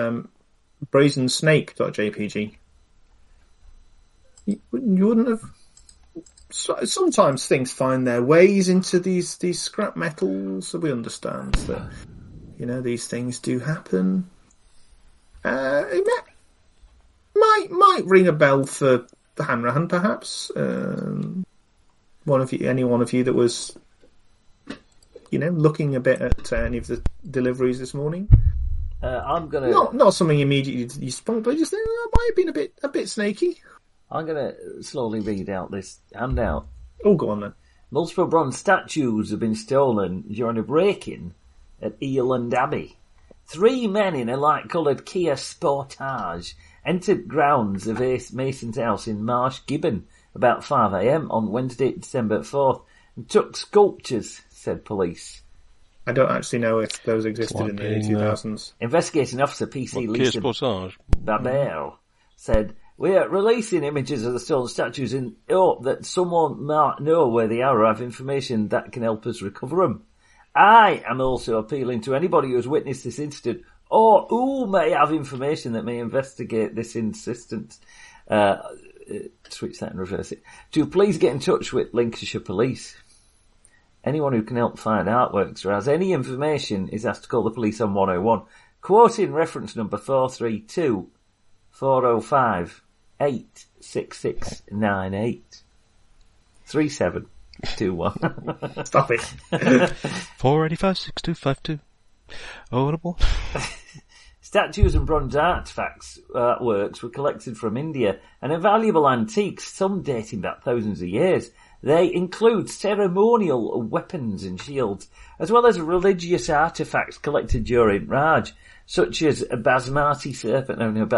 brazensnake.jpg. You wouldn't have. Sometimes things find their ways into these scrap metals, so we understand that these things do happen. It might ring a bell for the Hanrahan, perhaps. Any one of you that was, looking a bit at any of the deliveries this morning. I'm gonna not something immediately you spot, but just think it might have been a bit snaky. I'm gonna slowly read out this handout. Oh, go on then. Multiple bronze statues have been stolen during a break-in at Eland Abbey. 3 men in a light-coloured Kia Sportage entered grounds of Mason's house in Marsh Gibbon about 5 a.m. on Wednesday, December 4th and took sculptures, said police. I don't actually know if those existed in the early 2000s. Investigating officer PC Lisa Babel said, "We are releasing images of the stolen statues in hope that someone might know where they are or have information that can help us recover them. I am also appealing to anybody who has witnessed this incident or who may have information that may investigate this incident." Switch that and reverse it. To please get in touch with Lincolnshire Police. Anyone who can help find artworks or has any information is asked to call the police on 101. Quoting reference number 432 405 86698 3721. Stop it. 485 6252. Audible. Statues and bronze artworks were collected from India and are valuable antiques, some dating back thousands of years. They include ceremonial weapons and shields, as well as religious artefacts collected during Raj. such as a basmati serpent. No,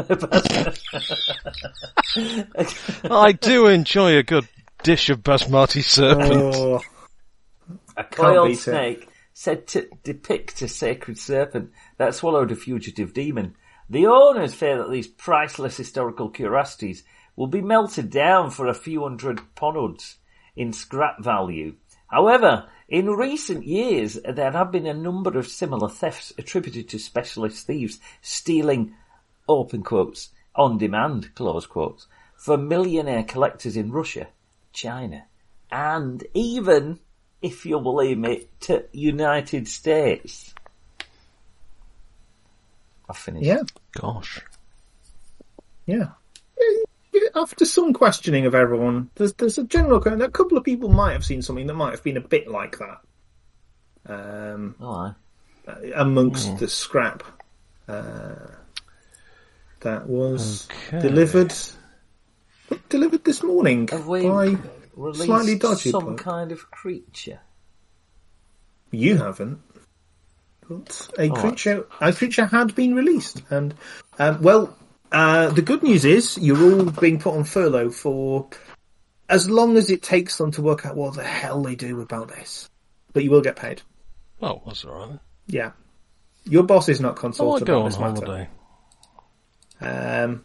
I do enjoy a good dish of basmati serpent. Oh, a coiled snake said to depict a sacred serpent that swallowed a fugitive demon. The owners fear that these priceless historical curiosities will be melted down for a few hundred ponuds in scrap value. However, in recent years, there have been a number of similar thefts attributed to specialist thieves stealing, open quotes, on demand, close quotes, for millionaire collectors in Russia, China, and even, if you'll believe me, to United States. I've finished. Yeah. Gosh. Yeah. After some questioning of everyone, there's a general kind of, a couple of people might have seen something that might have been a bit like that. Amongst the scrap. That was delivered this morning by Slightly Dodgy. Some kind of creature. You haven't. But a creature had been released, and the good news is you're all being put on furlough for as long as it takes them to work out what the hell they do about this. But you will get paid. Oh, that's all right. Yeah, your boss is not consulted on about this holiday. Matter.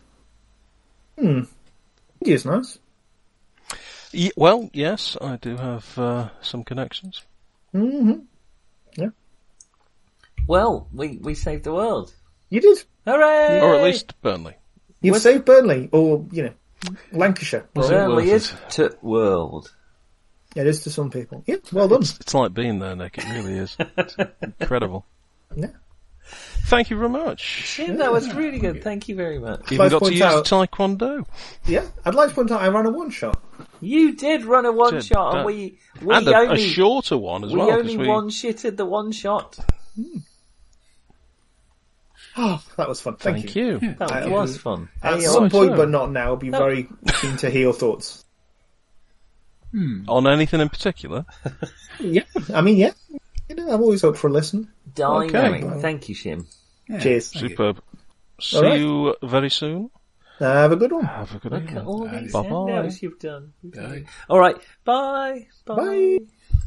India's nice. Well, yes, I do have some connections. Mm-hmm. Yeah. Well, we saved the world. You did. Hooray! Or at least Burnley. You've saved Burnley, or, Lancashire. Burnley is to world. It is to some people. Yeah, well done. It's like being there, Nick. It really is. It's incredible. Yeah. Thank you very much. Yeah, that was really good. Thank you very much. Even got to use Taekwondo. Yeah, I'd like to point out I ran a one-shot. You did run a one-shot, and we and only... a shorter one as well. We only one-shitted the one-shot. Oh, that was fun. Thank you. Yeah, that was fun. At some point, but not now, I'll be very keen to hear your thoughts. On anything in particular? Yeah, I mean, yeah. I'm always up for a listen. Okay. Thank you, Shim. Yeah, cheers. Superb. See you very soon. Have a good one. Have a good evening. Look at all these Bye-bye. you've done. All right. Bye. Bye.